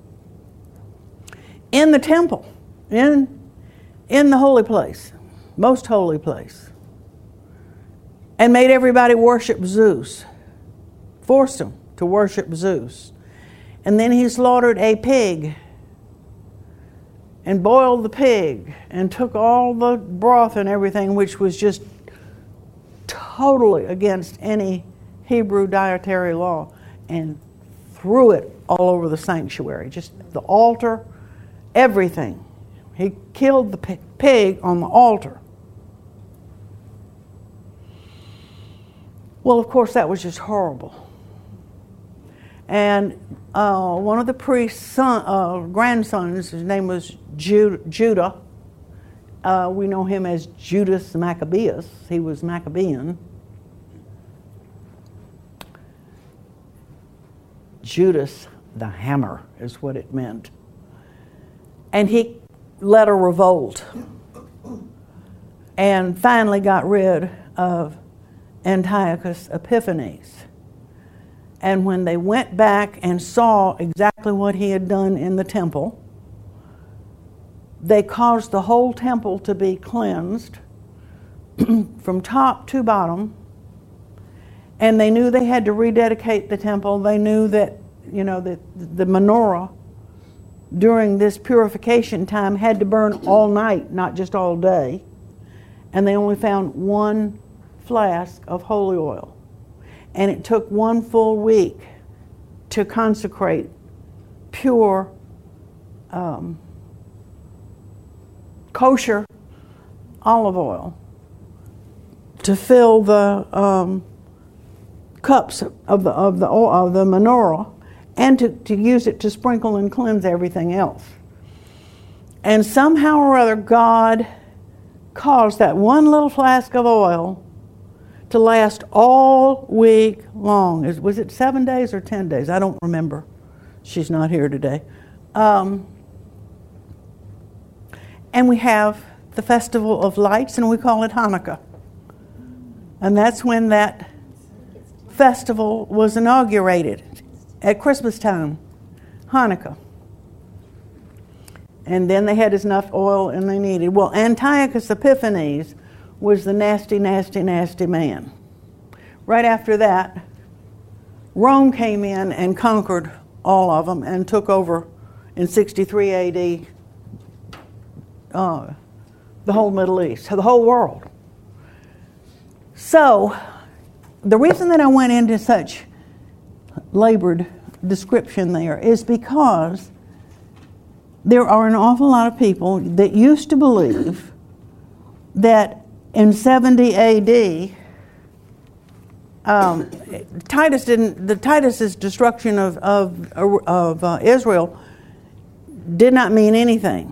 in the temple, in, in the holy place, most holy place, and made everybody worship Zeus. Forced them to worship Zeus. And then he slaughtered a pig and boiled the pig and took all the broth and everything, which was just totally against any Hebrew dietary law, and threw it all over the sanctuary, just the altar, everything. He killed the pig on the altar. Well, of course, that was just horrible. And uh, one of the priest's son, uh, grandsons, his name was Ju- Judah. Uh, we know him as Judas Maccabeus. He was Maccabean. Judas the hammer is what it meant. And he led a revolt and finally got rid of Antiochus Epiphanes. And when they went back and saw exactly what he had done in the temple, they caused the whole temple to be cleansed from top to bottom. And they knew they had to rededicate the temple. They knew that, you know, that the menorah during this purification time had to burn all night, not just all day. And they only found one flask of holy oil. And it took one full week to consecrate pure, um, kosher olive oil to fill the um, cups of the of the of the menorah, and to, to use it to sprinkle and cleanse everything else. And somehow or other, God caused that one little flask of oil to last all week long. Is- Was it seven days or ten days? I don't remember. She's not here today. Um, and we have the Festival of Lights, and we call it Hanukkah. And that's when that festival was inaugurated, at Christmas time, Hanukkah. And then they had enough oil and they needed. Well, Antiochus Epiphanes was the nasty, nasty, nasty man. Right after that, Rome came in and conquered all of them and took over in sixty-three A D uh, the whole Middle East, the whole world. So, the reason that I went into such labored description there is because there are an awful lot of people that used to believe that in seventy A D, um, Titus didn't. The Titus's destruction of of, of uh, Israel did not mean anything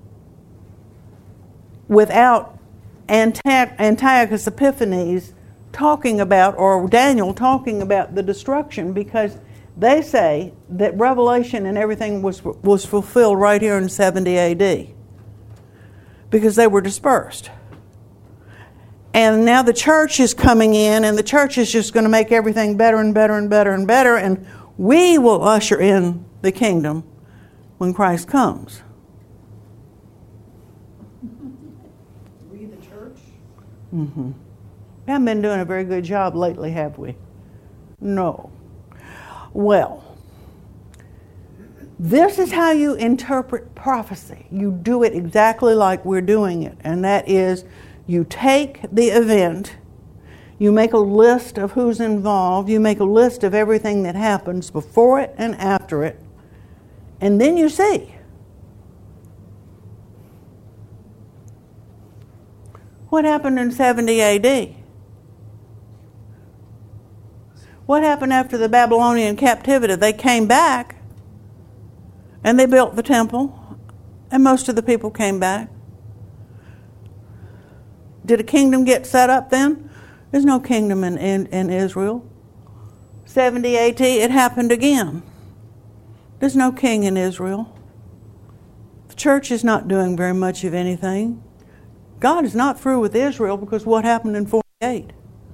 without Antiochus Epiphanes talking about, or Daniel talking about the destruction, because they say that Revelation and everything was was fulfilled right here in seventy A D because they were dispersed. And now the church is coming in, and the church is just going to make everything better and better and better and better, and we will usher in the kingdom when Christ comes. We the church? Mm-hmm. We haven't been doing a very good job lately, have we? No. Well, this is how you interpret prophecy. You do it exactly like we're doing it, and that is you take the event, you make a list of who's involved, you make a list of everything that happens before it and after it, and then you see. What happened in seventy A D? What happened after the Babylonian captivity? They came back and they built the temple, and most of the people came back. Did a kingdom get set up then? There's no kingdom in, in, in Israel. seventy A D, it happened again. There's no king in Israel. The church is not doing very much of anything. God is not through with Israel because what happened in forty-eight?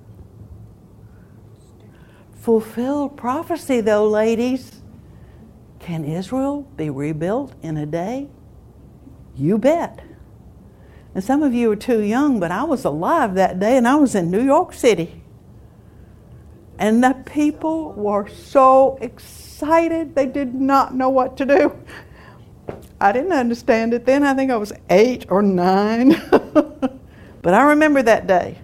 Fulfilled prophecy, though, ladies. Can Israel be rebuilt in a day? You bet. And some of you are too young, but I was alive that day, and I was in New York City. And the people were so excited, they did not know what to do. I didn't understand it then. I think I was eight or nine. But I remember that day.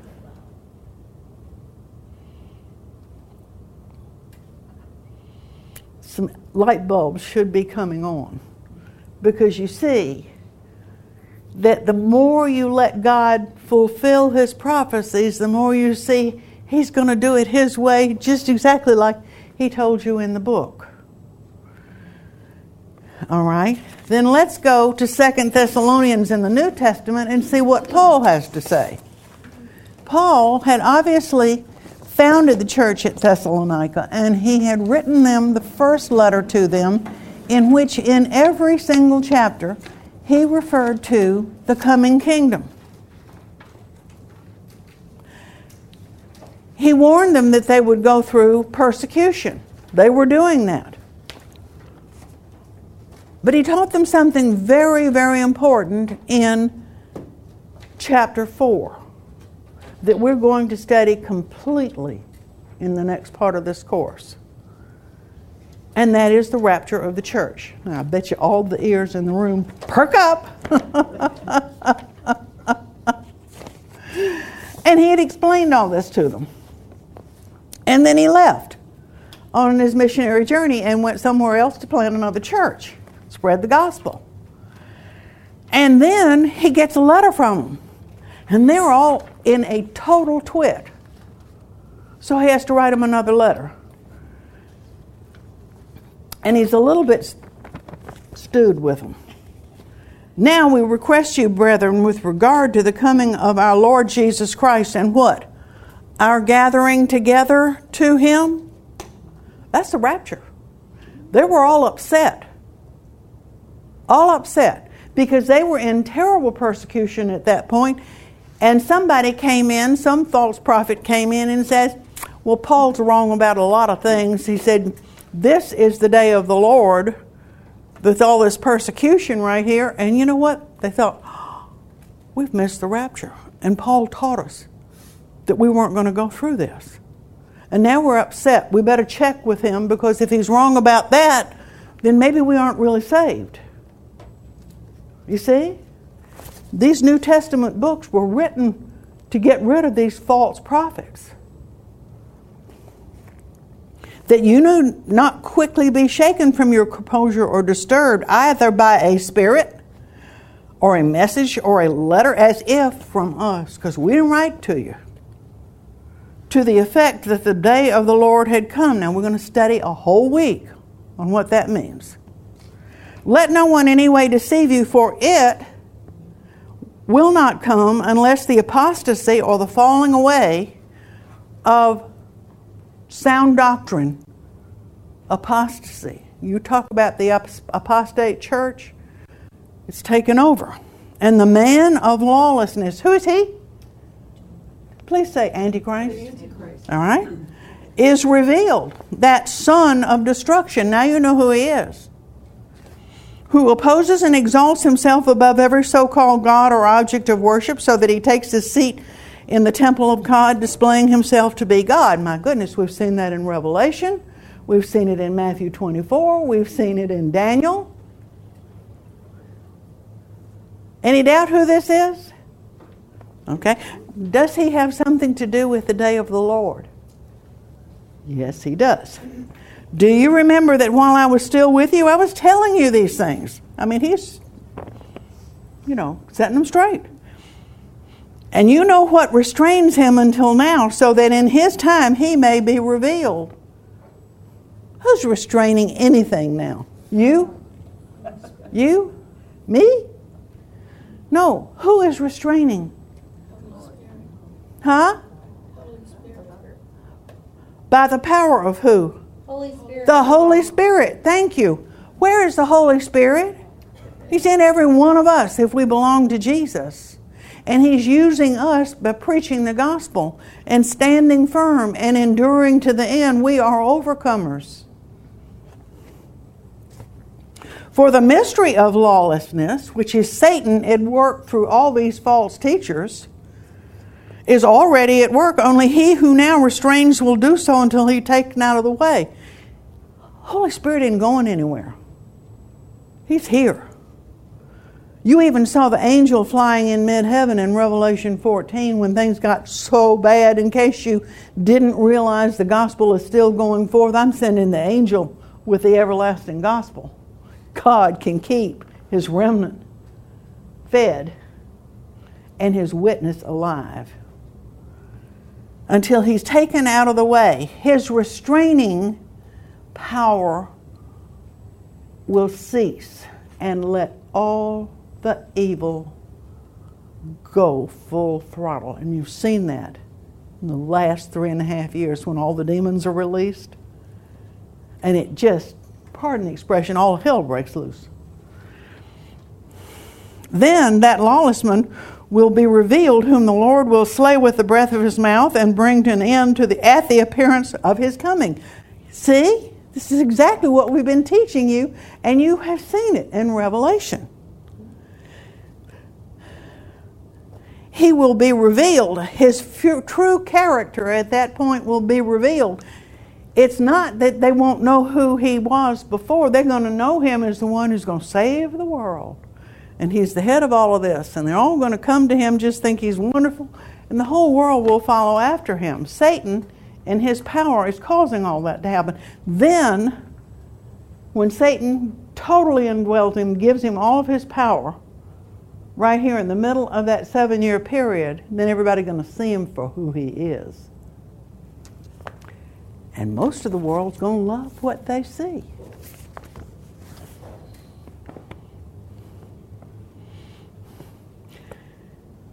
Some light bulbs should be coming on. Because you see that the more you let God fulfill His prophecies, the more you see He's going to do it His way, just exactly like He told you in the book. All right. Then let's go to Second Thessalonians in the New Testament and see what Paul has to say. Paul had obviously founded the church at Thessalonica, and he had written them the first letter to them, in which in every single chapter he referred to the coming kingdom. He warned them that they would go through persecution. They were doing that. But he taught them something very, very important in chapter four that we're going to study completely in the next part of this course. And that is the rapture of the church. Now, I bet you all the ears in the room perk up. And he had explained all this to them. And then he left on his missionary journey and went somewhere else to plant another church, spread the gospel. And then he gets a letter from them. And they're all in a total twit. So he has to write them another letter. And he's a little bit stewed with them. Now we request you, brethren, with regard to the coming of our Lord Jesus Christ, and what? our gathering together to Him, that's the rapture. They were all upset. All upset. Because they were in terrible persecution at that point. And somebody came in, some false prophet came in and says, well, Paul's wrong about a lot of things. He said, this is the day of the Lord with all this persecution right here. And you know what? They thought, oh, we've missed the rapture. And Paul taught us that we weren't going to go through this. And now we're upset. We better check with him, because if he's wrong about that, then maybe we aren't really saved. You see? These New Testament books were written to get rid of these false prophets. That you do not quickly be shaken from your composure or disturbed, either by a spirit or a message or a letter, as if from us, because we didn't write to you, to the effect that the day of the Lord had come. Now we're going to study a whole week on what that means. Let no one in any way deceive you, for it will not come unless the apostasy or the falling away of sound doctrine. Apostasy. You talk about the apostate church, it's taken over. And the man of lawlessness, who is he? Please say Antichrist. Antichrist. All right. Is revealed. That son of destruction. Now you know who he is. Who opposes and exalts himself above every so-called God or object of worship, so that he takes his seat in the temple of God, displaying himself to be God. My goodness, we've seen that in Revelation. We've seen it in Matthew twenty-four. We've seen it in Daniel. Any doubt who this is? Okay. Does he have something to do with the day of the Lord? Yes, he does. Do you remember that while I was still with you, I was telling you these things? I mean, he's, you know, setting them straight. And you know what restrains him until now, so that in his time he may be revealed. Who's restraining anything now? You? You? Me? No. Who is restraining? Huh? By the power of who? Holy Spirit. The Holy Spirit. Thank you. Where is the Holy Spirit? He's in every one of us if we belong to Jesus. And He's using us by preaching the gospel and standing firm and enduring to the end. We are overcomers. For the mystery of lawlessness, which is Satan at work through all these false teachers, is already at work. Only he who now restrains will do so until He's taken out of the way. Holy Spirit isn't going anywhere. He's here. You even saw the angel flying in mid-heaven in Revelation fourteen when things got so bad. In case you didn't realize the gospel is still going forth, I'm sending the angel with the everlasting gospel. God can keep His remnant fed and His witness alive until He's taken out of the way. His restraining power will cease and let all the evil go full throttle. And you've seen that in the last three and a half years when all the demons are released. And it just, pardon the expression, all hell breaks loose. Then that lawless one will be revealed, whom the Lord will slay with the breath of His mouth and bring to an end to the at the appearance of His coming. See? This is exactly what we've been teaching you, and you have seen it in Revelation. He will be revealed. His f- true character at that point will be revealed. It's not that they won't know who He was before. They're going to know Him as the one who's going to save the world. And He's the head of all of this. And they're all going to come to Him, just think He's wonderful. And the whole world will follow after Him. Satan and his power is causing all that to happen. Then, when Satan totally indwells him, gives him all of his power, right here in the middle of that seven-year period, then everybody's going to see him for who he is. And most of the world's going to love what they see.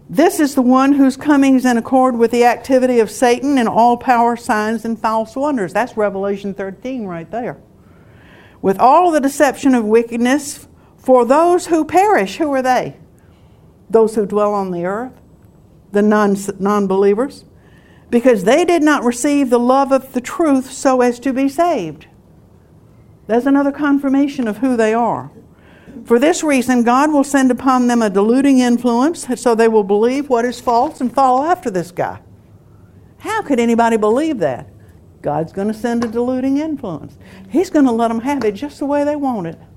This is the one whose coming is in accord with the activity of Satan and all power, signs, and false wonders. That's Revelation thirteen right there. With all the deception of wickedness for those who perish. Who are they? Those who dwell on the earth, the non, non-believers, because they did not receive the love of the truth so as to be saved. That's another confirmation of who they are. For this reason, God will send upon them a deluding influence, so they will believe what is false and follow after this guy. How could anybody believe that? God's going to send a deluding influence. He's going to let them have it just the way they want it.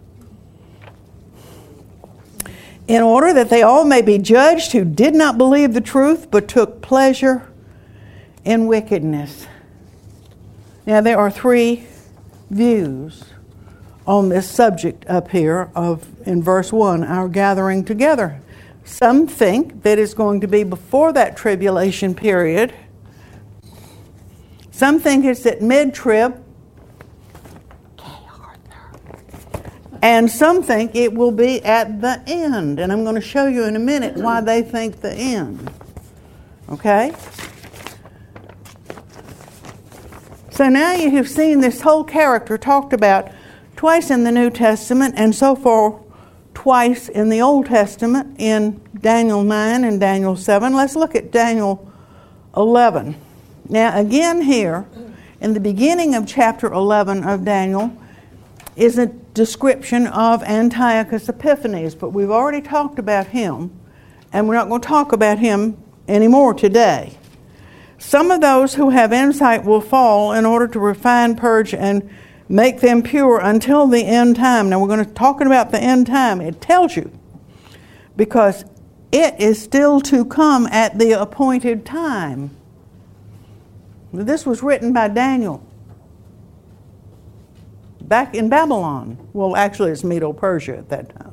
In order that they all may be judged who did not believe the truth, but took pleasure in wickedness. Now, there are three views on this subject up here of, in verse one, our gathering together. Some think that it's going to be before that tribulation period. Some think it's at mid-trib. And some think it will be at the end. And I'm going to show you in a minute why they think the end. Okay? So now you have seen this whole character talked about twice in the New Testament and so far twice in the Old Testament in Daniel nine and Daniel seven. Let's look at Daniel eleven. Now again here, in the beginning of chapter eleven of Daniel, is a description of Antiochus Epiphanes, but we've already talked about him, and we're not going to talk about him anymore today. Some of those who have insight will fall in order to refine, purge, and make them pure until the end time. Now we're going to talk about the end time. It tells you, because it is still to come at the appointed time. This was written by Daniel back in Babylon. Well, actually it's Medo-Persia at that time.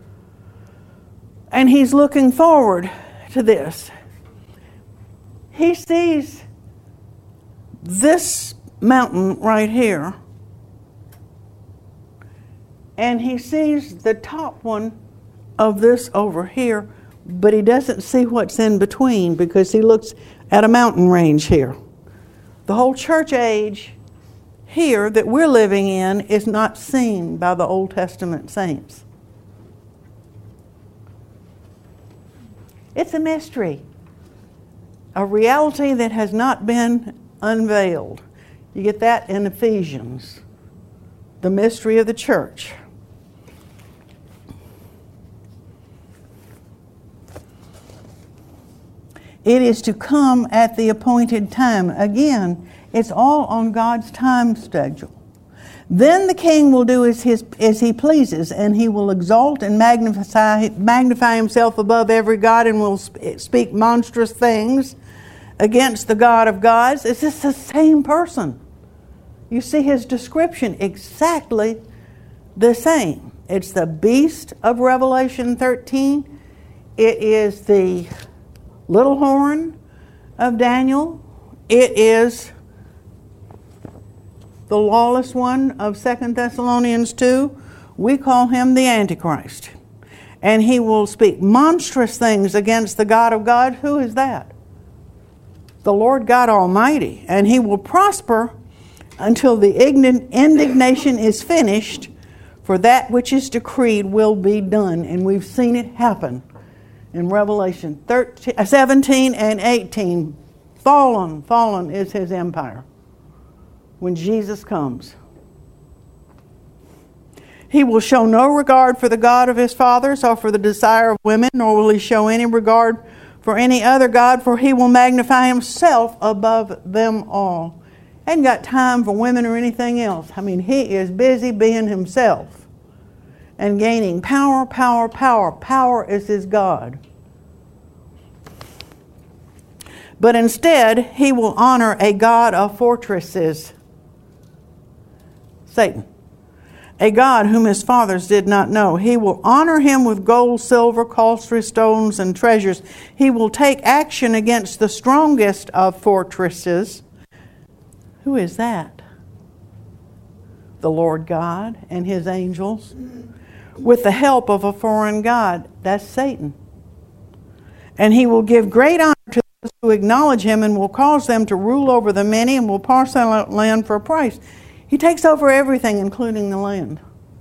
And he's looking forward to this. He sees this mountain right here, and he sees the top one of this over here, but he doesn't see what's in between because he looks at a mountain range here. The whole church age here that we're living in is not seen by the Old Testament saints. It's a mystery, a reality that has not been unveiled. You get that in Ephesians, the mystery of the church. It is to come at the appointed time. Again, it's all on God's time schedule. Then the king will do as, his, as he pleases, and he will exalt and magnify, magnify himself above every god, and will speak monstrous things against the God of gods. It's just the same person. You see his description exactly the same. It's the beast of Revelation thirteen. It is the little horn of Daniel. It is the lawless one of Second Thessalonians two. We call him the Antichrist. And he will speak monstrous things against the God of God. Who is that? The Lord God Almighty. And he will prosper until the indignation is finished, for that which is decreed will be done. And we've seen it happen in Revelation thirteen, seventeen and eighteen. Fallen, fallen is his empire when Jesus comes. He will show no regard for the God of his fathers or for the desire of women, nor will he show any regard for any other God, for he will magnify himself above them all. Ain't got time for women or anything else. I mean, he is busy being himself and gaining power, power, power. Power is his God. But instead, he will honor a God of fortresses, Satan, a God whom his fathers did not know. He will honor him with gold, silver, costly stones, and treasures. He will take action against the strongest of fortresses. Who is that? The Lord God and his angels, with the help of a foreign god. That's Satan. And he will give great honor to those who acknowledge him, and will cause them to rule over the many, and will parcel out land for a price. He takes over everything, including the land.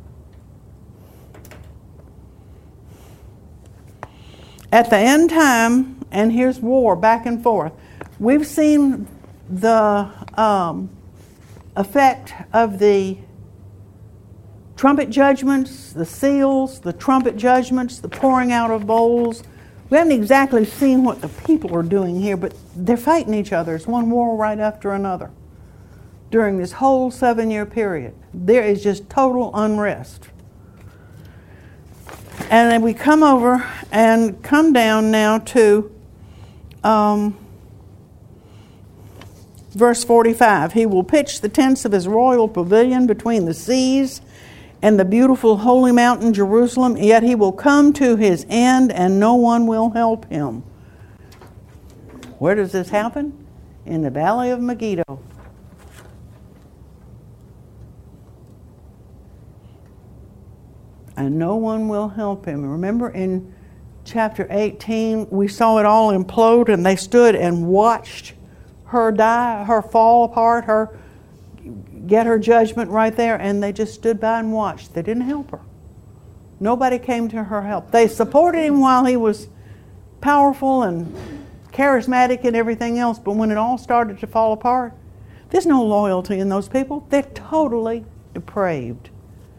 At the end time, and here's war back and forth. We've seen the um, effect of the trumpet judgments, the seals, the trumpet judgments, the pouring out of bowls. We haven't exactly seen what the people are doing here, but they're fighting each other. It's one war right after another. During this whole seven-year period, there is just total unrest. And then we come over and come down now to um, verse forty-five. He will pitch the tents of his royal pavilion between the seas and the beautiful holy mountain Jerusalem, yet he will come to his end and no one will help him. Where does this happen? In the valley of Megiddo. And no one will help him. Remember in chapter eighteen, we saw it all implode, and they stood and watched her die, her fall apart, her get her judgment right there, and they just stood by and watched. They didn't help her. Nobody came to her help. They supported him while he was powerful and charismatic and everything else, but when it all started to fall apart, there's no loyalty in those people. They're totally depraved.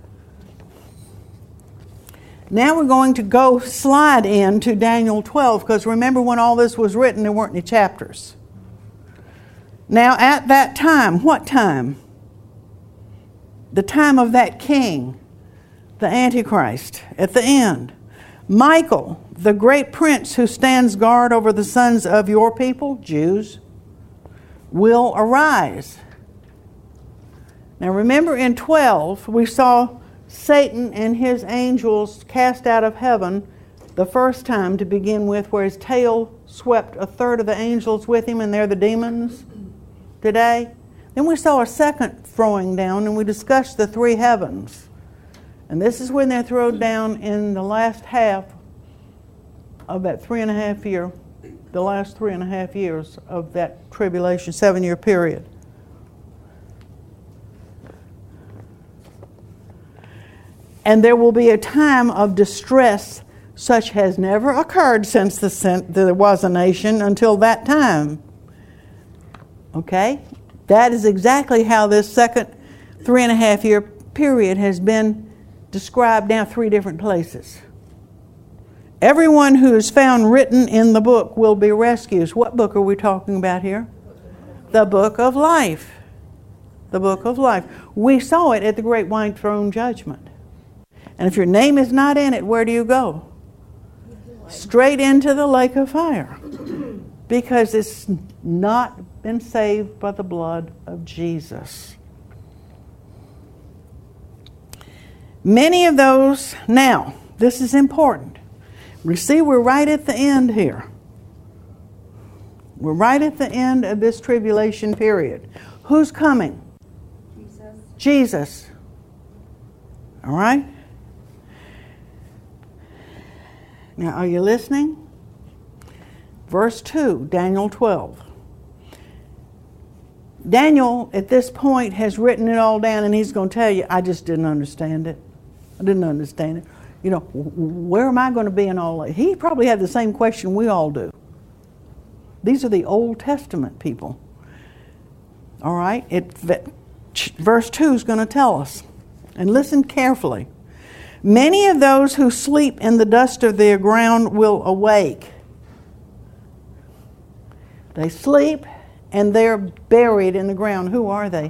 Now we're going to go slide into Daniel twelve, because remember when all this was written, there weren't any chapters. Now at that time, what time? The time of that king, the Antichrist, at the end. Michael, the great prince who stands guard over the sons of your people, Jews, will arise. Now remember in twelve, we saw Satan and his angels cast out of heaven the first time to begin with, where his tail swept a third of the angels with him, and they're the demons today. Then we saw a second throwing down, and we discussed the three heavens. And this is when they're thrown down in the last half of that three and a half year, the last three and a half years of that tribulation, seven-year period. And there will be a time of distress such has never occurred since the, there was a nation until that time. Okay? That is exactly how this second three and a half year period has been described now three different places. Everyone who is found written in the book will be rescued. What book are we talking about here? The book of life. The book of life. We saw it at the great white throne judgment. And if your name is not in it, where do you go? Straight into the lake of fire. Because it's not been saved by the blood of Jesus. Many of those, now, this is important. We see we're right at the end here. We're right at the end of this tribulation period. Who's coming? Jesus. Jesus. All right? Now, are you listening? Verse two, Daniel twelve. Daniel, at this point, has written it all down, and he's going to tell you, I just didn't understand it. I didn't understand it. You know, where am I going to be in all that? He probably had the same question we all do. These are the Old Testament people. All right? It, verse two is going to tell us. And listen carefully. Many of those who sleep in the dust of the ground will awake. They sleep and they're buried in the ground. Who are they?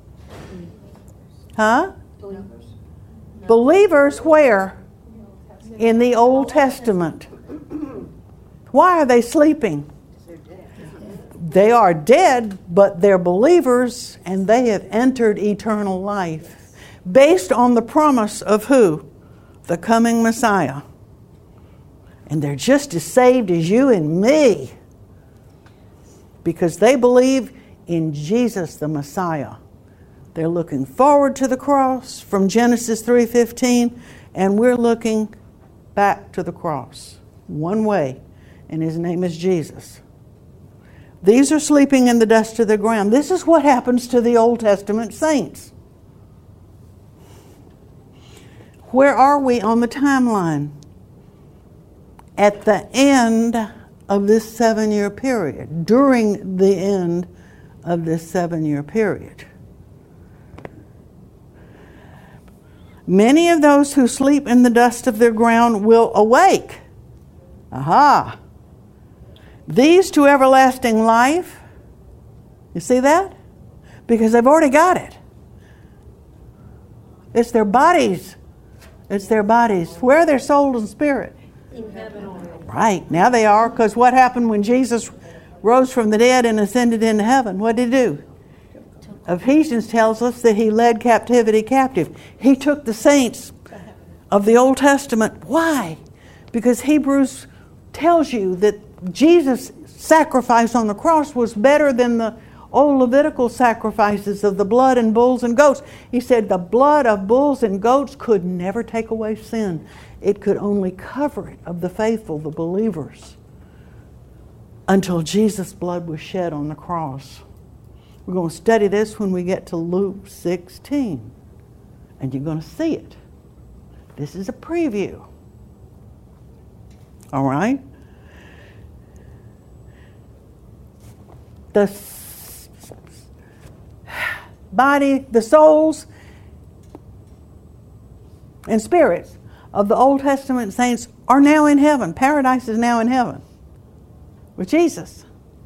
Huh? Believers. Believers where? In the Old Testament. Why are they sleeping? They are dead, but they're believers and they have entered eternal life. Based on the promise of who? The coming Messiah. And they're just as saved as you and me. Because they believe in Jesus the Messiah. They're looking forward to the cross from Genesis three fifteen, and we're looking back to the cross. One way. and his name is Jesus. These are sleeping in the dust of the ground. This is what happens to the Old Testament saints. Where are we on the timeline? At the end of this seven-year period, during the end of this seven-year period. Many of those who sleep in the dust of their ground will awake. Aha! These to everlasting life. You see that? Because they've already got it. It's their bodies. It's their bodies. Where are their souls and spirit? In heaven already. Right. Now they are, because what happened when Jesus rose from the dead and ascended into heaven? What did he do? Ephesians tells us that he led captivity captive. He took the saints of the Old Testament. Why? Because Hebrews tells you that Jesus' sacrifice on the cross was better than the old Levitical sacrifices of the blood and bulls and goats. He said the blood of bulls and goats could never take away sin. It could only cover it of the faithful, the believers, until Jesus' blood was shed on the cross. We're going to study this when we get to Luke sixteen. And you're going to see it. This is a preview. All right? The body, the souls and spirits of the Old Testament saints are now in heaven. Paradise is now in heaven with Jesus.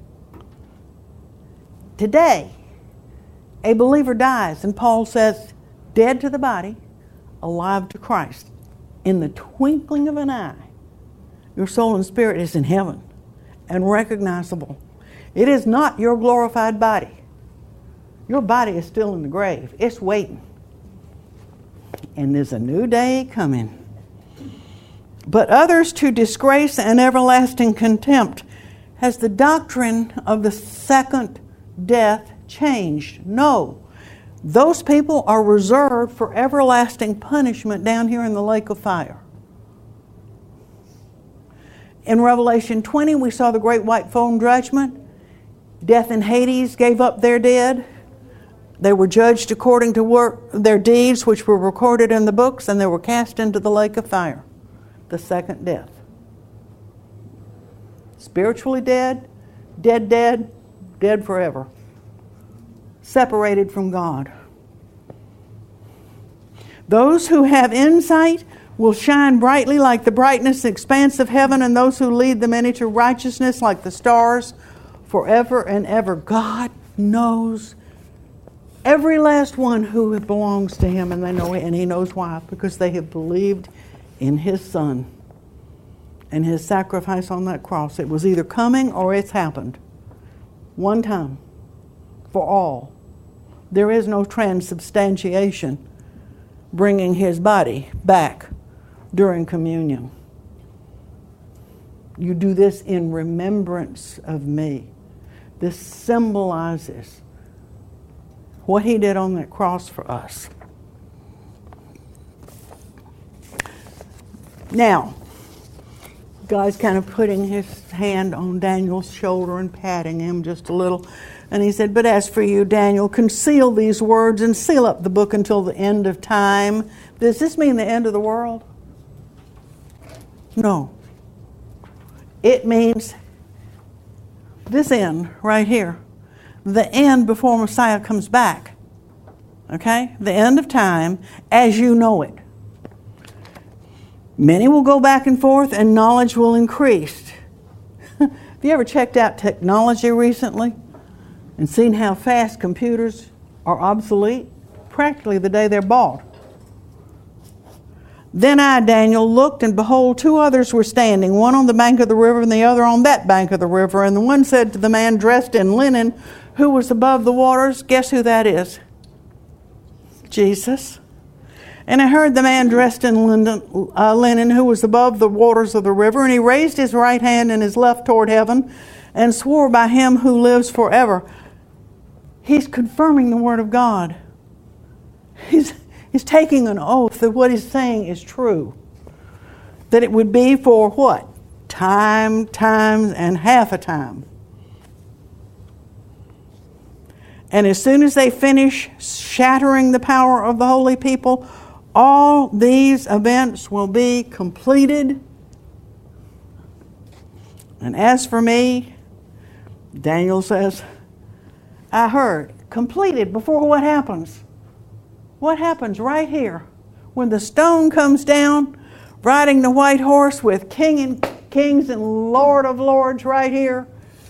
Today, a believer dies, and Paul says, dead to the body, alive to Christ. In the twinkling of an eye, your soul and spirit is in heaven and recognizable. It is not your glorified body. Your body is still in the grave. It's waiting. And there's a new day coming. But others to disgrace and everlasting contempt. Has the doctrine of the second death changed? No. Those people are reserved for everlasting punishment down here in the lake of fire. In Revelation twenty, we saw the great white throne judgment. Death and Hades gave up their dead. They were judged according to work, their deeds, which were recorded in the books, and they were cast into the lake of fire, the second death. Spiritually dead, dead, dead, dead forever. Separated from God. Those who have insight will shine brightly like the brightness and expanse of heaven, and those who lead them into righteousness like the stars forever and ever. God knows every last one who belongs to him, and they know it, and he knows why, because they have believed in his Son and his sacrifice on that cross. It was either coming or it's happened. One time for all. There is no transubstantiation, bringing his body back during communion. You do this in remembrance of me. This symbolizes what he did on that cross for us. Now, God's kind of putting his hand on Daniel's shoulder and patting him just a little. And he said, but as for you, Daniel, conceal these words and seal up the book until the end of time. Does this mean the end of the world? No. It means this end right here. The end before Messiah comes back. Okay? The end of time as you know it. Many will go back and forth and knowledge will increase. Have you ever checked out technology recently and seen how fast computers are obsolete? Practically the day they're bought. Then I, Daniel, looked, and behold, two others were standing, one on the bank of the river and the other on that bank of the river. And the one said to the man dressed in linen, who was above the waters, guess who that is? Jesus. And I heard the man dressed in linen, uh, linen who was above the waters of the river, and he raised his right hand and his left toward heaven and swore by him who lives forever. He's confirming the word of God. He's, he's taking an oath that what he's saying is true. That it would be for what? time, times, and half a time. And as soon as they finish shattering the power of the holy people, all these events will be completed. And as for me, Daniel says, I heard, completed before what happens? What happens right here? When the stone comes down, riding the white horse with King and Kings and Lord of Lords right here.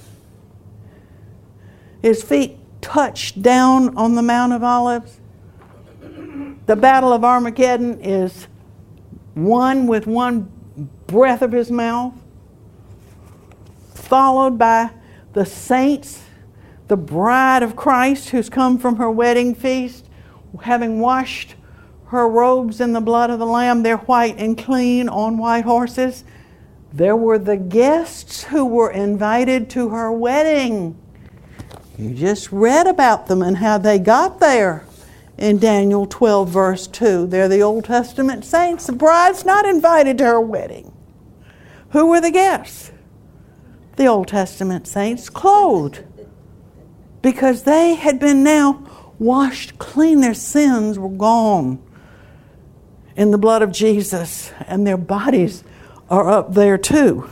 His feet touched down on the Mount of Olives. The battle of Armageddon is won with one breath of his mouth, followed by the saints, the bride of Christ who's come from her wedding feast, having washed her robes in the blood of the Lamb. They're white and clean on white horses. There were the guests who were invited to her wedding. You just read about them and how they got there in Daniel twelve, verse two. They're the Old Testament saints. The bride's not invited to her wedding. Who were the guests? The Old Testament saints, clothed, because they had been now washed clean. Their sins were gone in the blood of Jesus, and their bodies are up there too.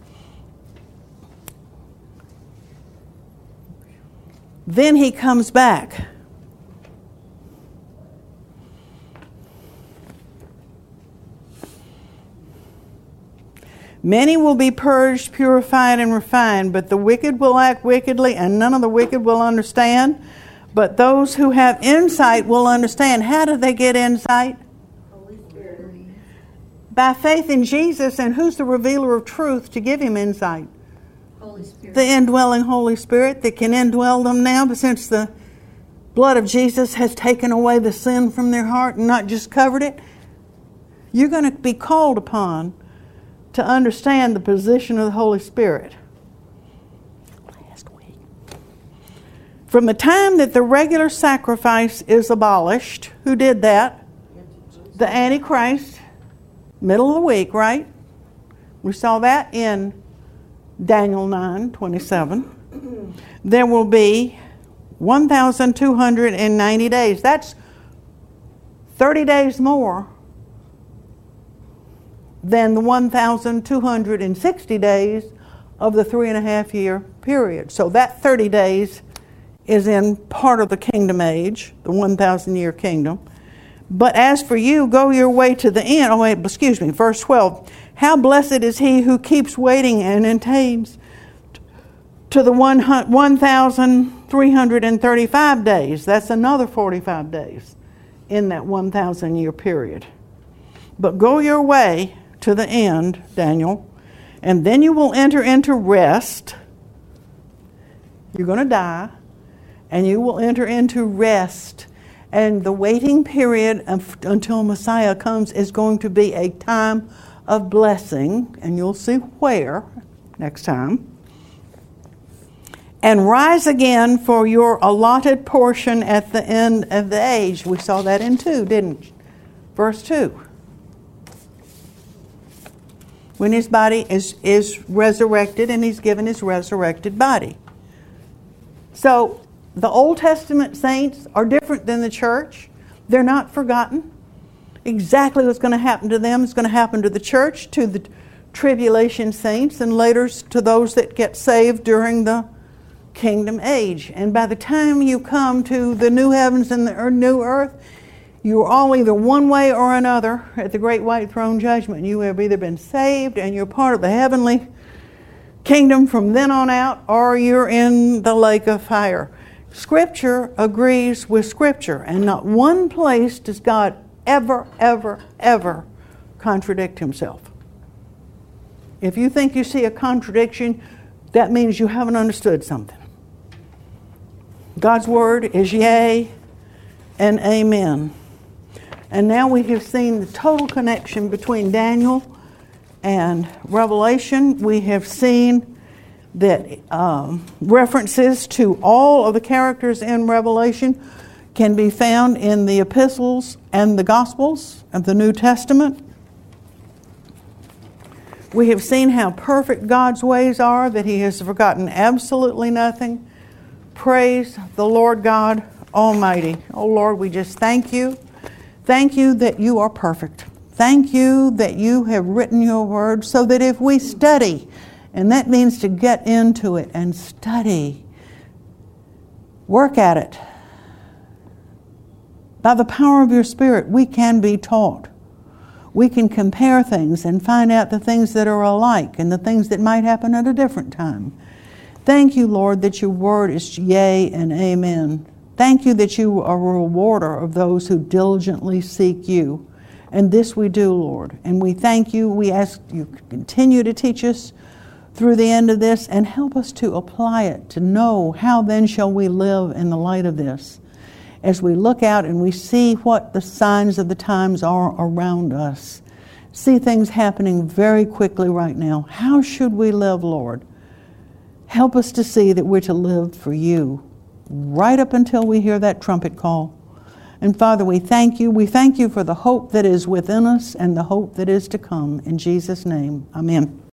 Then he comes back. Many will be purged, purified, and refined, but the wicked will act wickedly, and none of the wicked will understand. But those who have insight will understand. How do they get insight? Holy Spirit. By faith in Jesus, and who's the revealer of truth to give him insight? Holy Spirit. The indwelling Holy Spirit that can indwell them now, but since the blood of Jesus has taken away the sin from their heart and not just covered it, you're going to be called upon to understand the position of the Holy Spirit. Last week. From the time that the regular sacrifice is abolished, who did that? The Antichrist. Middle of the week, right? We saw that in Daniel nine twenty-seven. There will be one thousand two hundred ninety days. That's thirty days more than the one thousand two hundred sixty days of the three and a half year period. So that thirty days is in part of the kingdom age, the one thousand year kingdom. But as for you, go your way to the end. Oh, wait, excuse me, verse twelve. How blessed is he who keeps waiting and attains to the one thousand three hundred thirty-five days. That's another forty-five days in that one thousand year period. But go your way to the end, Daniel, and then you will enter into rest. You're going to die, and you will enter into rest. And the waiting period until Messiah comes is going to be a time of blessing, and you'll see where next time. And rise again for your allotted portion at the end of the age. We saw that in two, didn't we? Verse two. When his body is, is resurrected and he's given his resurrected body. So the Old Testament saints are different than the church. They're not forgotten. Exactly what's going to happen to them is going to happen to the church, to the tribulation saints, and later to those that get saved during the kingdom age. And by the time you come to the new heavens and the new earth, you're all either one way or another at the great white throne judgment. You have either been saved and you're part of the heavenly kingdom from then on out, or you're in the lake of fire. Scripture agrees with Scripture, and not one place does God ever, ever, ever contradict himself. If you think you see a contradiction, that means you haven't understood something. God's word is yea and amen. And now we have seen the total connection between Daniel and Revelation. We have seen that um, references to all of the characters in Revelation can be found in the epistles and the Gospels of the New Testament. We have seen how perfect God's ways are, that He has forgotten absolutely nothing. Praise the Lord God Almighty. Oh Lord, we just thank you. Thank you that you are perfect. Thank you that you have written your word so that if we study, and that means to get into it and study, work at it, by the power of your Spirit, we can be taught. We can compare things and find out the things that are alike and the things that might happen at a different time. Thank you, Lord, that your word is yea and amen. Thank you that you are a rewarder of those who diligently seek you. And this we do, Lord. And we thank you. We ask you to continue to teach us through the end of this and help us to apply it, to know how then shall we live in the light of this. As we look out and we see what the signs of the times are around us, see things happening very quickly right now. How should we live, Lord? Help us to see that we're to live for you right up until we hear that trumpet call. And Father, we thank you. We thank you for the hope that is within us and the hope that is to come. In Jesus' name, amen.